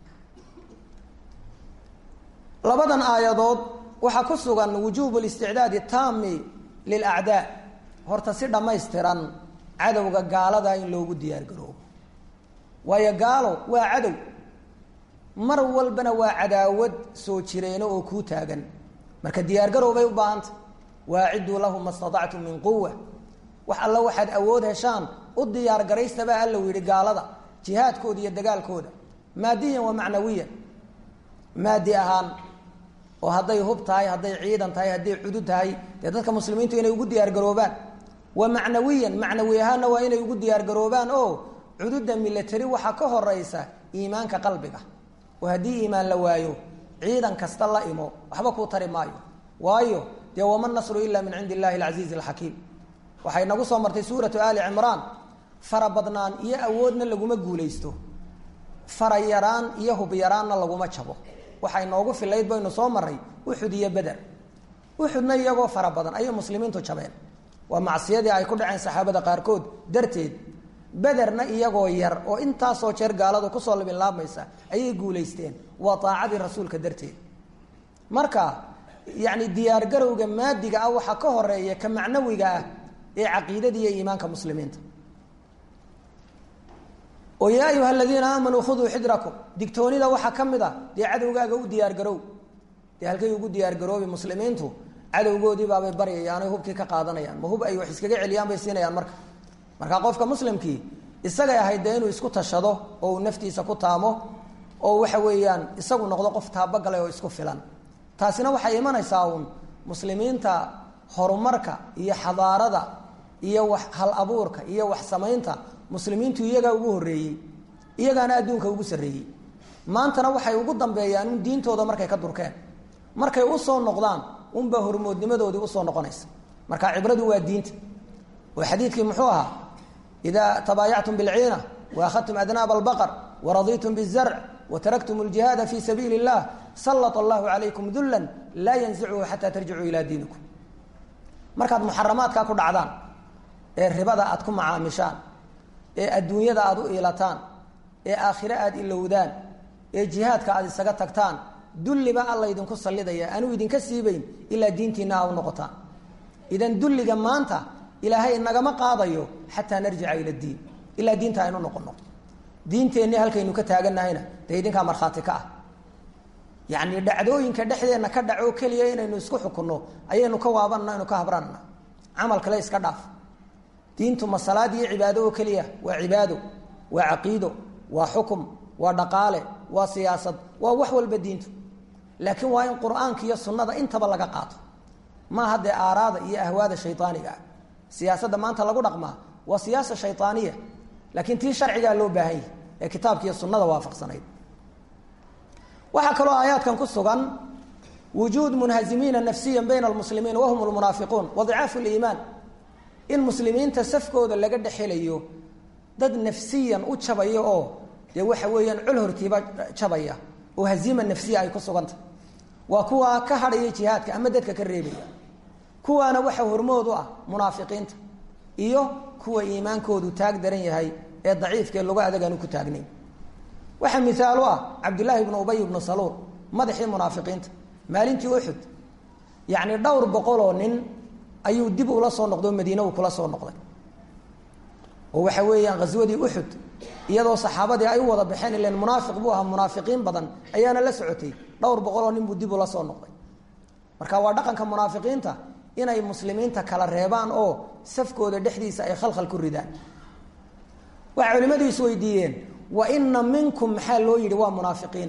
Speaker 1: labadan aayadood waxaa ku sugan wujuubu listicdaadi taami lilacdaa horta si dhammaystiran cadowga gaalada in loogu diyaargaroobo waayo gaalo waa cadow mar walbana waa cadaawad soo jireeno oo kuu taagan marka diyaargaroobay u baahanta waaciduu lahum ma statactum min quwa wax alla waxaad awood heshaan u diyaargaraystabaa alla u yidhi gaalada jihaadkooda iyo dagaalkooda maadiyan wa macnawiyan maadi ahaan oo hadday hub tahay hadday ciidan tahay hadday cudud tahay dee dadka muslimiintu inay ugu diyaargaroobaan wa macnawiyan macnawi ahaanna waa inay ugu diyaargaroobaan oo cududa milatari waxaa ka horeysa iimaanka qalbiga oo haddii iimaan la waayo ciidan kasta la imo waxba kuu tari maayo waayo dee wama nasru ila min cindi illahi alcasiizi alxakiim waxay nagu soo martay suuratu aali cimraan fara badnaan iyo awoodna laguma guulaysto fara yaraan iyo hub yaraanna laguma jabo waxay noogu filayd baynu soo maray uxud iyo beder uxudna iyagoo fara badan ayay muslimiintu jabeen waa macsiyadii ay ku dhaceen saxaabada qaarkood darteed bederna iyagoo yar oo intaasoo jeer gaaladu kusoo libinlaabmaysa ayay guulaysteen waa daacadii rasuulka darteed marka yani diyaargarowga maadiga ah waxaa ka horeeya ka macnawiga ah ee caqiidada iyo iimaanka muslimiinta oo yaa ayuha aladiina aamanuu khuduu xidrakum digtoonida waxaa ka mid a dee cadowgaaga u diyaargarow dee halkay ugu diyaargaroobi muslimiintu cadowgoodii baabay baryayaanay hubkii ka qaadanayaan ma hub ay wax iskaga celiyaan bay siinayaan marka qofka muslimkii isagay ahayd dee inuu isku tashado oo uu naftiisa ku taamo oo waxa weeyaan isagu noqdo qof taabagalay oo isku filan taasina waxay imanaysaa uun muslimiinta horumarka iyo xadaarada iyo wax hal abuurka iyo wax samaynta muslimiintu iyagaa ugu horreeyey iyagaana adduunka ugu sarreeyey maantana waxay ugu dambeeyaan un diintooda markay ka durkeen markay usoo noqdaan unbaa hormoodnimadoodii usoo noqonaysa marka cibradu waa diinta oo xadiidkii muxuu ahaa idaa tabaayactum bilciina waakhadtum adnaaba albaqar waradiitum bizarc وتركتم الجهاد في سبيل الله سلط الله عليكم ذلا لا ينزعه حتى ترجعوا إلى دينكم markaad muxaramaadka ku dhacdaan ee ribada aad ku macaamishaan ee adduunyada aad u ilataan ee aakhira aad ilowdaan ee jihaadka aad isaga tagtaan dulliba alla idinku salidaya aanu idinka siibayn ilaa diintiina aad noqotaan idan dulliga maanta ilaahay nagama qaadayo hatta narji'a ila diin ilaa diinta aynu noqono diinteenni halkaynu ka taaganahayna deedinka marxaati ka ah يعني dhacdooyinka dhexdeena ka dhaco kaliya inaynu isku xukunno ayaynu ka waabanna inuu ka habrana amal kale iska dhaaf diintu masalaad iyo cibaado oo kaliya waa cibaado waa aqiido waa xukum waa dhaqaale waa siyaasad waa wax walba diintu laakiin waa in quraanka iyo sunnada intaba laga qaato ma hadda aaraada iyo ahwaada shaytaaniga siyaasadda maanta lagu dhaqmaa waa siyaasad shaytaaniya laakiin tii sharciga loo baahan yahay ee kitaabka iyo sunnada waafaqsanayd waxaa kaloo aayaadkan ku sugan wujuud munhazimiina nafsiyan bayna almuslimiin wa hum almunaafiquun wa dha'afu aliimaan in muslimiinta safkooda laga dhaxelayo dad nafsiyan u jabaya oo waxa weeyaan cul hortiiba jabaya oo hazima nafsiya ay ku suganta waa kuwa ka hadhaya jihaadka ama dadka ka reebaya kuwaana waxa hormood u ah munaafiqiinta iyo kuwa iimaankoodu taag daran yahay ee daciifka lagu adagan ku taagnay waxa misaal ah Abdullah ibn Ubay ibn Salul madaxii munaafiqiinta maalintii Uhud yaani dhowr boqol oo nin ayuu dib ula soo noqdo Madiina uu kula soo noqday oo waxa weeyaan qaswadii Uhud iyadoo saxaabadii ay wada baxeen ilaa munaafiq buu ahaa munaafiqiin badan ayaana la socotay dhowr boqol oo nin buu dib ula soo noqday marka waa dhaqanka munaafiqiinta inay muslimiinta kala reebaan oo safkooda dhexdiisa ay khalkhal ku ridaan waxa culimadu isweydiiyeen وإن منكم حلو يدي ومنافقين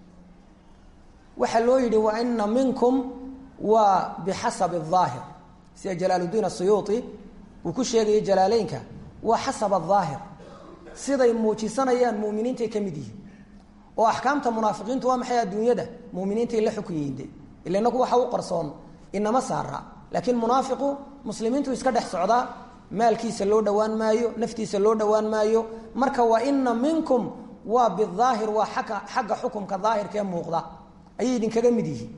Speaker 1: وحلو يدي وإن منكم وبحسب الظاهر سي جلال الدين السيوطي وكش يجي جلالينك وحسب الظاهر سيدا موجسانيان مؤمنين كمدي وأحكامت منافقين تو محيا الدنيا ده مؤمنين اللي حكيين دي اللي انكو وحو قرصون إنما سارة لكن منافقو مسلمين تو اسكدح سعودا maalkiisa loo dhawaan maayo naftiisa loo dhawaan maayo marka waa inna minkum wa bizaahir wa haqa hukumka zaahirka muuqda ay idin kaga mid yihiin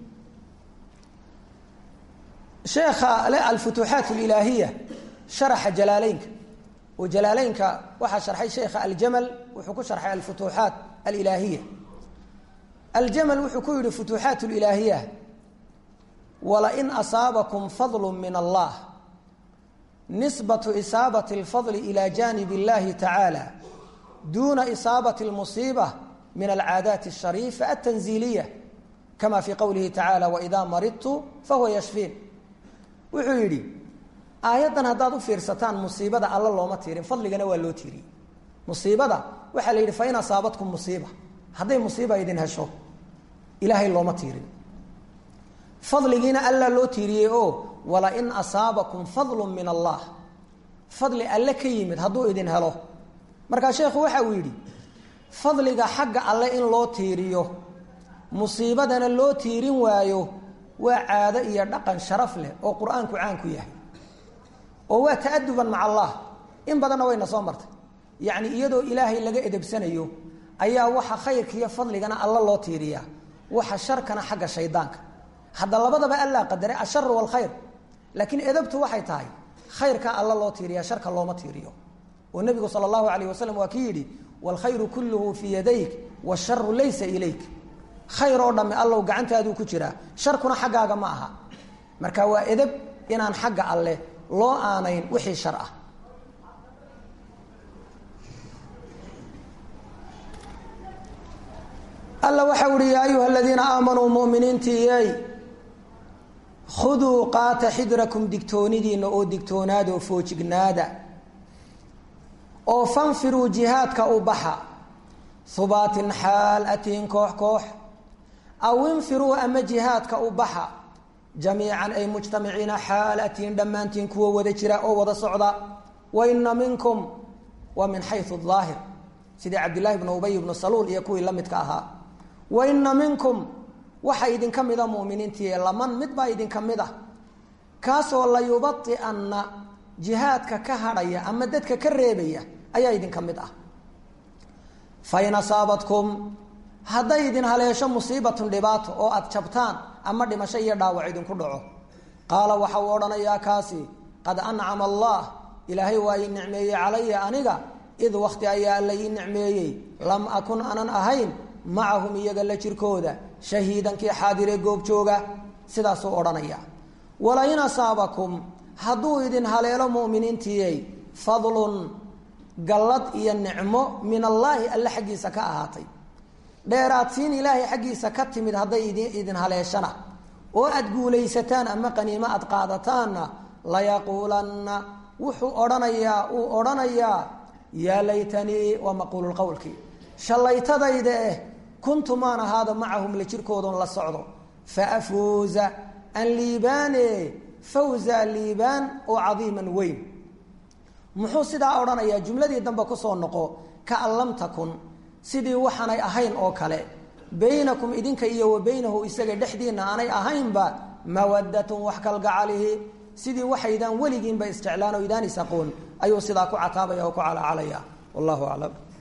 Speaker 1: sheekha al-futuhat al-ilahiyya sharax jalalaynka oo jalalaynka waxa sharxay sheekha al-jamal wuxuu ku sharxay al-futuhat al-ilahiyya al-jamal wuxuu ku yiri futuhat al-ilahiyya wala in asaabakum fadlun min Allah نسبة إصابة الفضل إلى جانب الله تعالى دون إصابة المصيبة من العادات الشريفة التنزيلية كما في قوله تعالى وإذا مرضت فهو يشفين وحيري آيات هذا فرصتان مصيبة الله ما تيرين فضل جنوى اللو تيري مصيبة وحليل فإن أصابتكم مصيبة هذه مصيبة إذن هشو إلهي الله ما تيرين فضل جنا ألا لو تيري ولا إن أصابكم فضل من الله فضل ألا كيمد هدو إذن هلو مركا شيخ وحاويدي فضلك حق الله إن لو تيريو مصيبتنا لو تيرين وايو وعادة يردقا شرف له وقرآنك عانك ياهي وهو تأدبا مع الله إن بدنا وين صامرت يعني يدو إلهي لقى إدب سنيو أيها وحا خيرك يا فضلك أنا الله لو تيريا وحا شركنا حق الشيطانك هذا الله بدأ بألا قدر الشر والخير لكن إذبت وحي تاي خيرك الله الله تيريا شرك الله ما تيريو والنبي صلى الله عليه وسلم وكيدي والخير كله في يديك والشر ليس إليك خير أردم الله وقعنت هذا كتيرا شركنا حقا معها مركا وإذب إنان حق الله لو آنين وحي شرعه الله وحوري يا أيها الذين آمنوا مؤمنين تياي خذوا قات حذركم دكتوني دين أو دكتوناد وفوجقنادا أو فانفروا جهادك أو بحا ثبات حال أتين كوح كوح أو انفروا أما جهادك أو بحا جميعا أي مجتمعين حال أتين دمانتين كوا وذكرا أو وذا صعدا وإن منكم ومن حيث الظاهر سيدي عبد الله بن أبي بن سلول يكوي لمتكاها وإن منكم وحا إذن كمدا مؤمنين تي لمن مدبا إذن كمدا كاسو الله يبطئ أن جهادك كهرية أما ددك كريبية أي إذن كمدا فإن أصابتكم hadday idin haleesho musiibatun dhibaato oo aad jabtaan ama dhimasho iyo dhaawac idinku dhaco qaala waxa uu odhanayaa kaasi qad ancama allah ilaahay waa ii nicmeeyey calaya aniga id waqti ayaa alla ii nicmeeyey lam akun anan ahayn macahum iyaga la jirkooda shahiidankii xaadire goobjooga sidaasuu odhanaya walain asaabakum hadduu idin haleelo mu'miniintiyey fadlun gallad iyo nicmo min allaahi alle xaggiisa ka ahaatay dheeraadsiin ilaahay xaggiisa ka timid hadday idin haleeshana oo aada guulaysataan ama qaniimo aada qaadataanna layaquulanna wuxuu odhanayaa yaa laytanii waa maquululqowlkii shallaytadayda kuntu maan ahaado macahum la jirkoodun la socdo fa afuuza an liibaane fawza liibaan oo cadiiman weyn muxuu sidaa odhanayaa jumladii dambe kusoo noqo kaan lam takun sidii waxaanay ahayn oo kale baynakum idinka iyo wa baynahu isaga dhexdiina aanay ahaynba mawadatun wax kalgacalihi sidii waxaydaan weligiinba isjeclaan oo idaan is aqoon ayuu sidaa ku cataabaya oo ku calacalaya wallahu aclam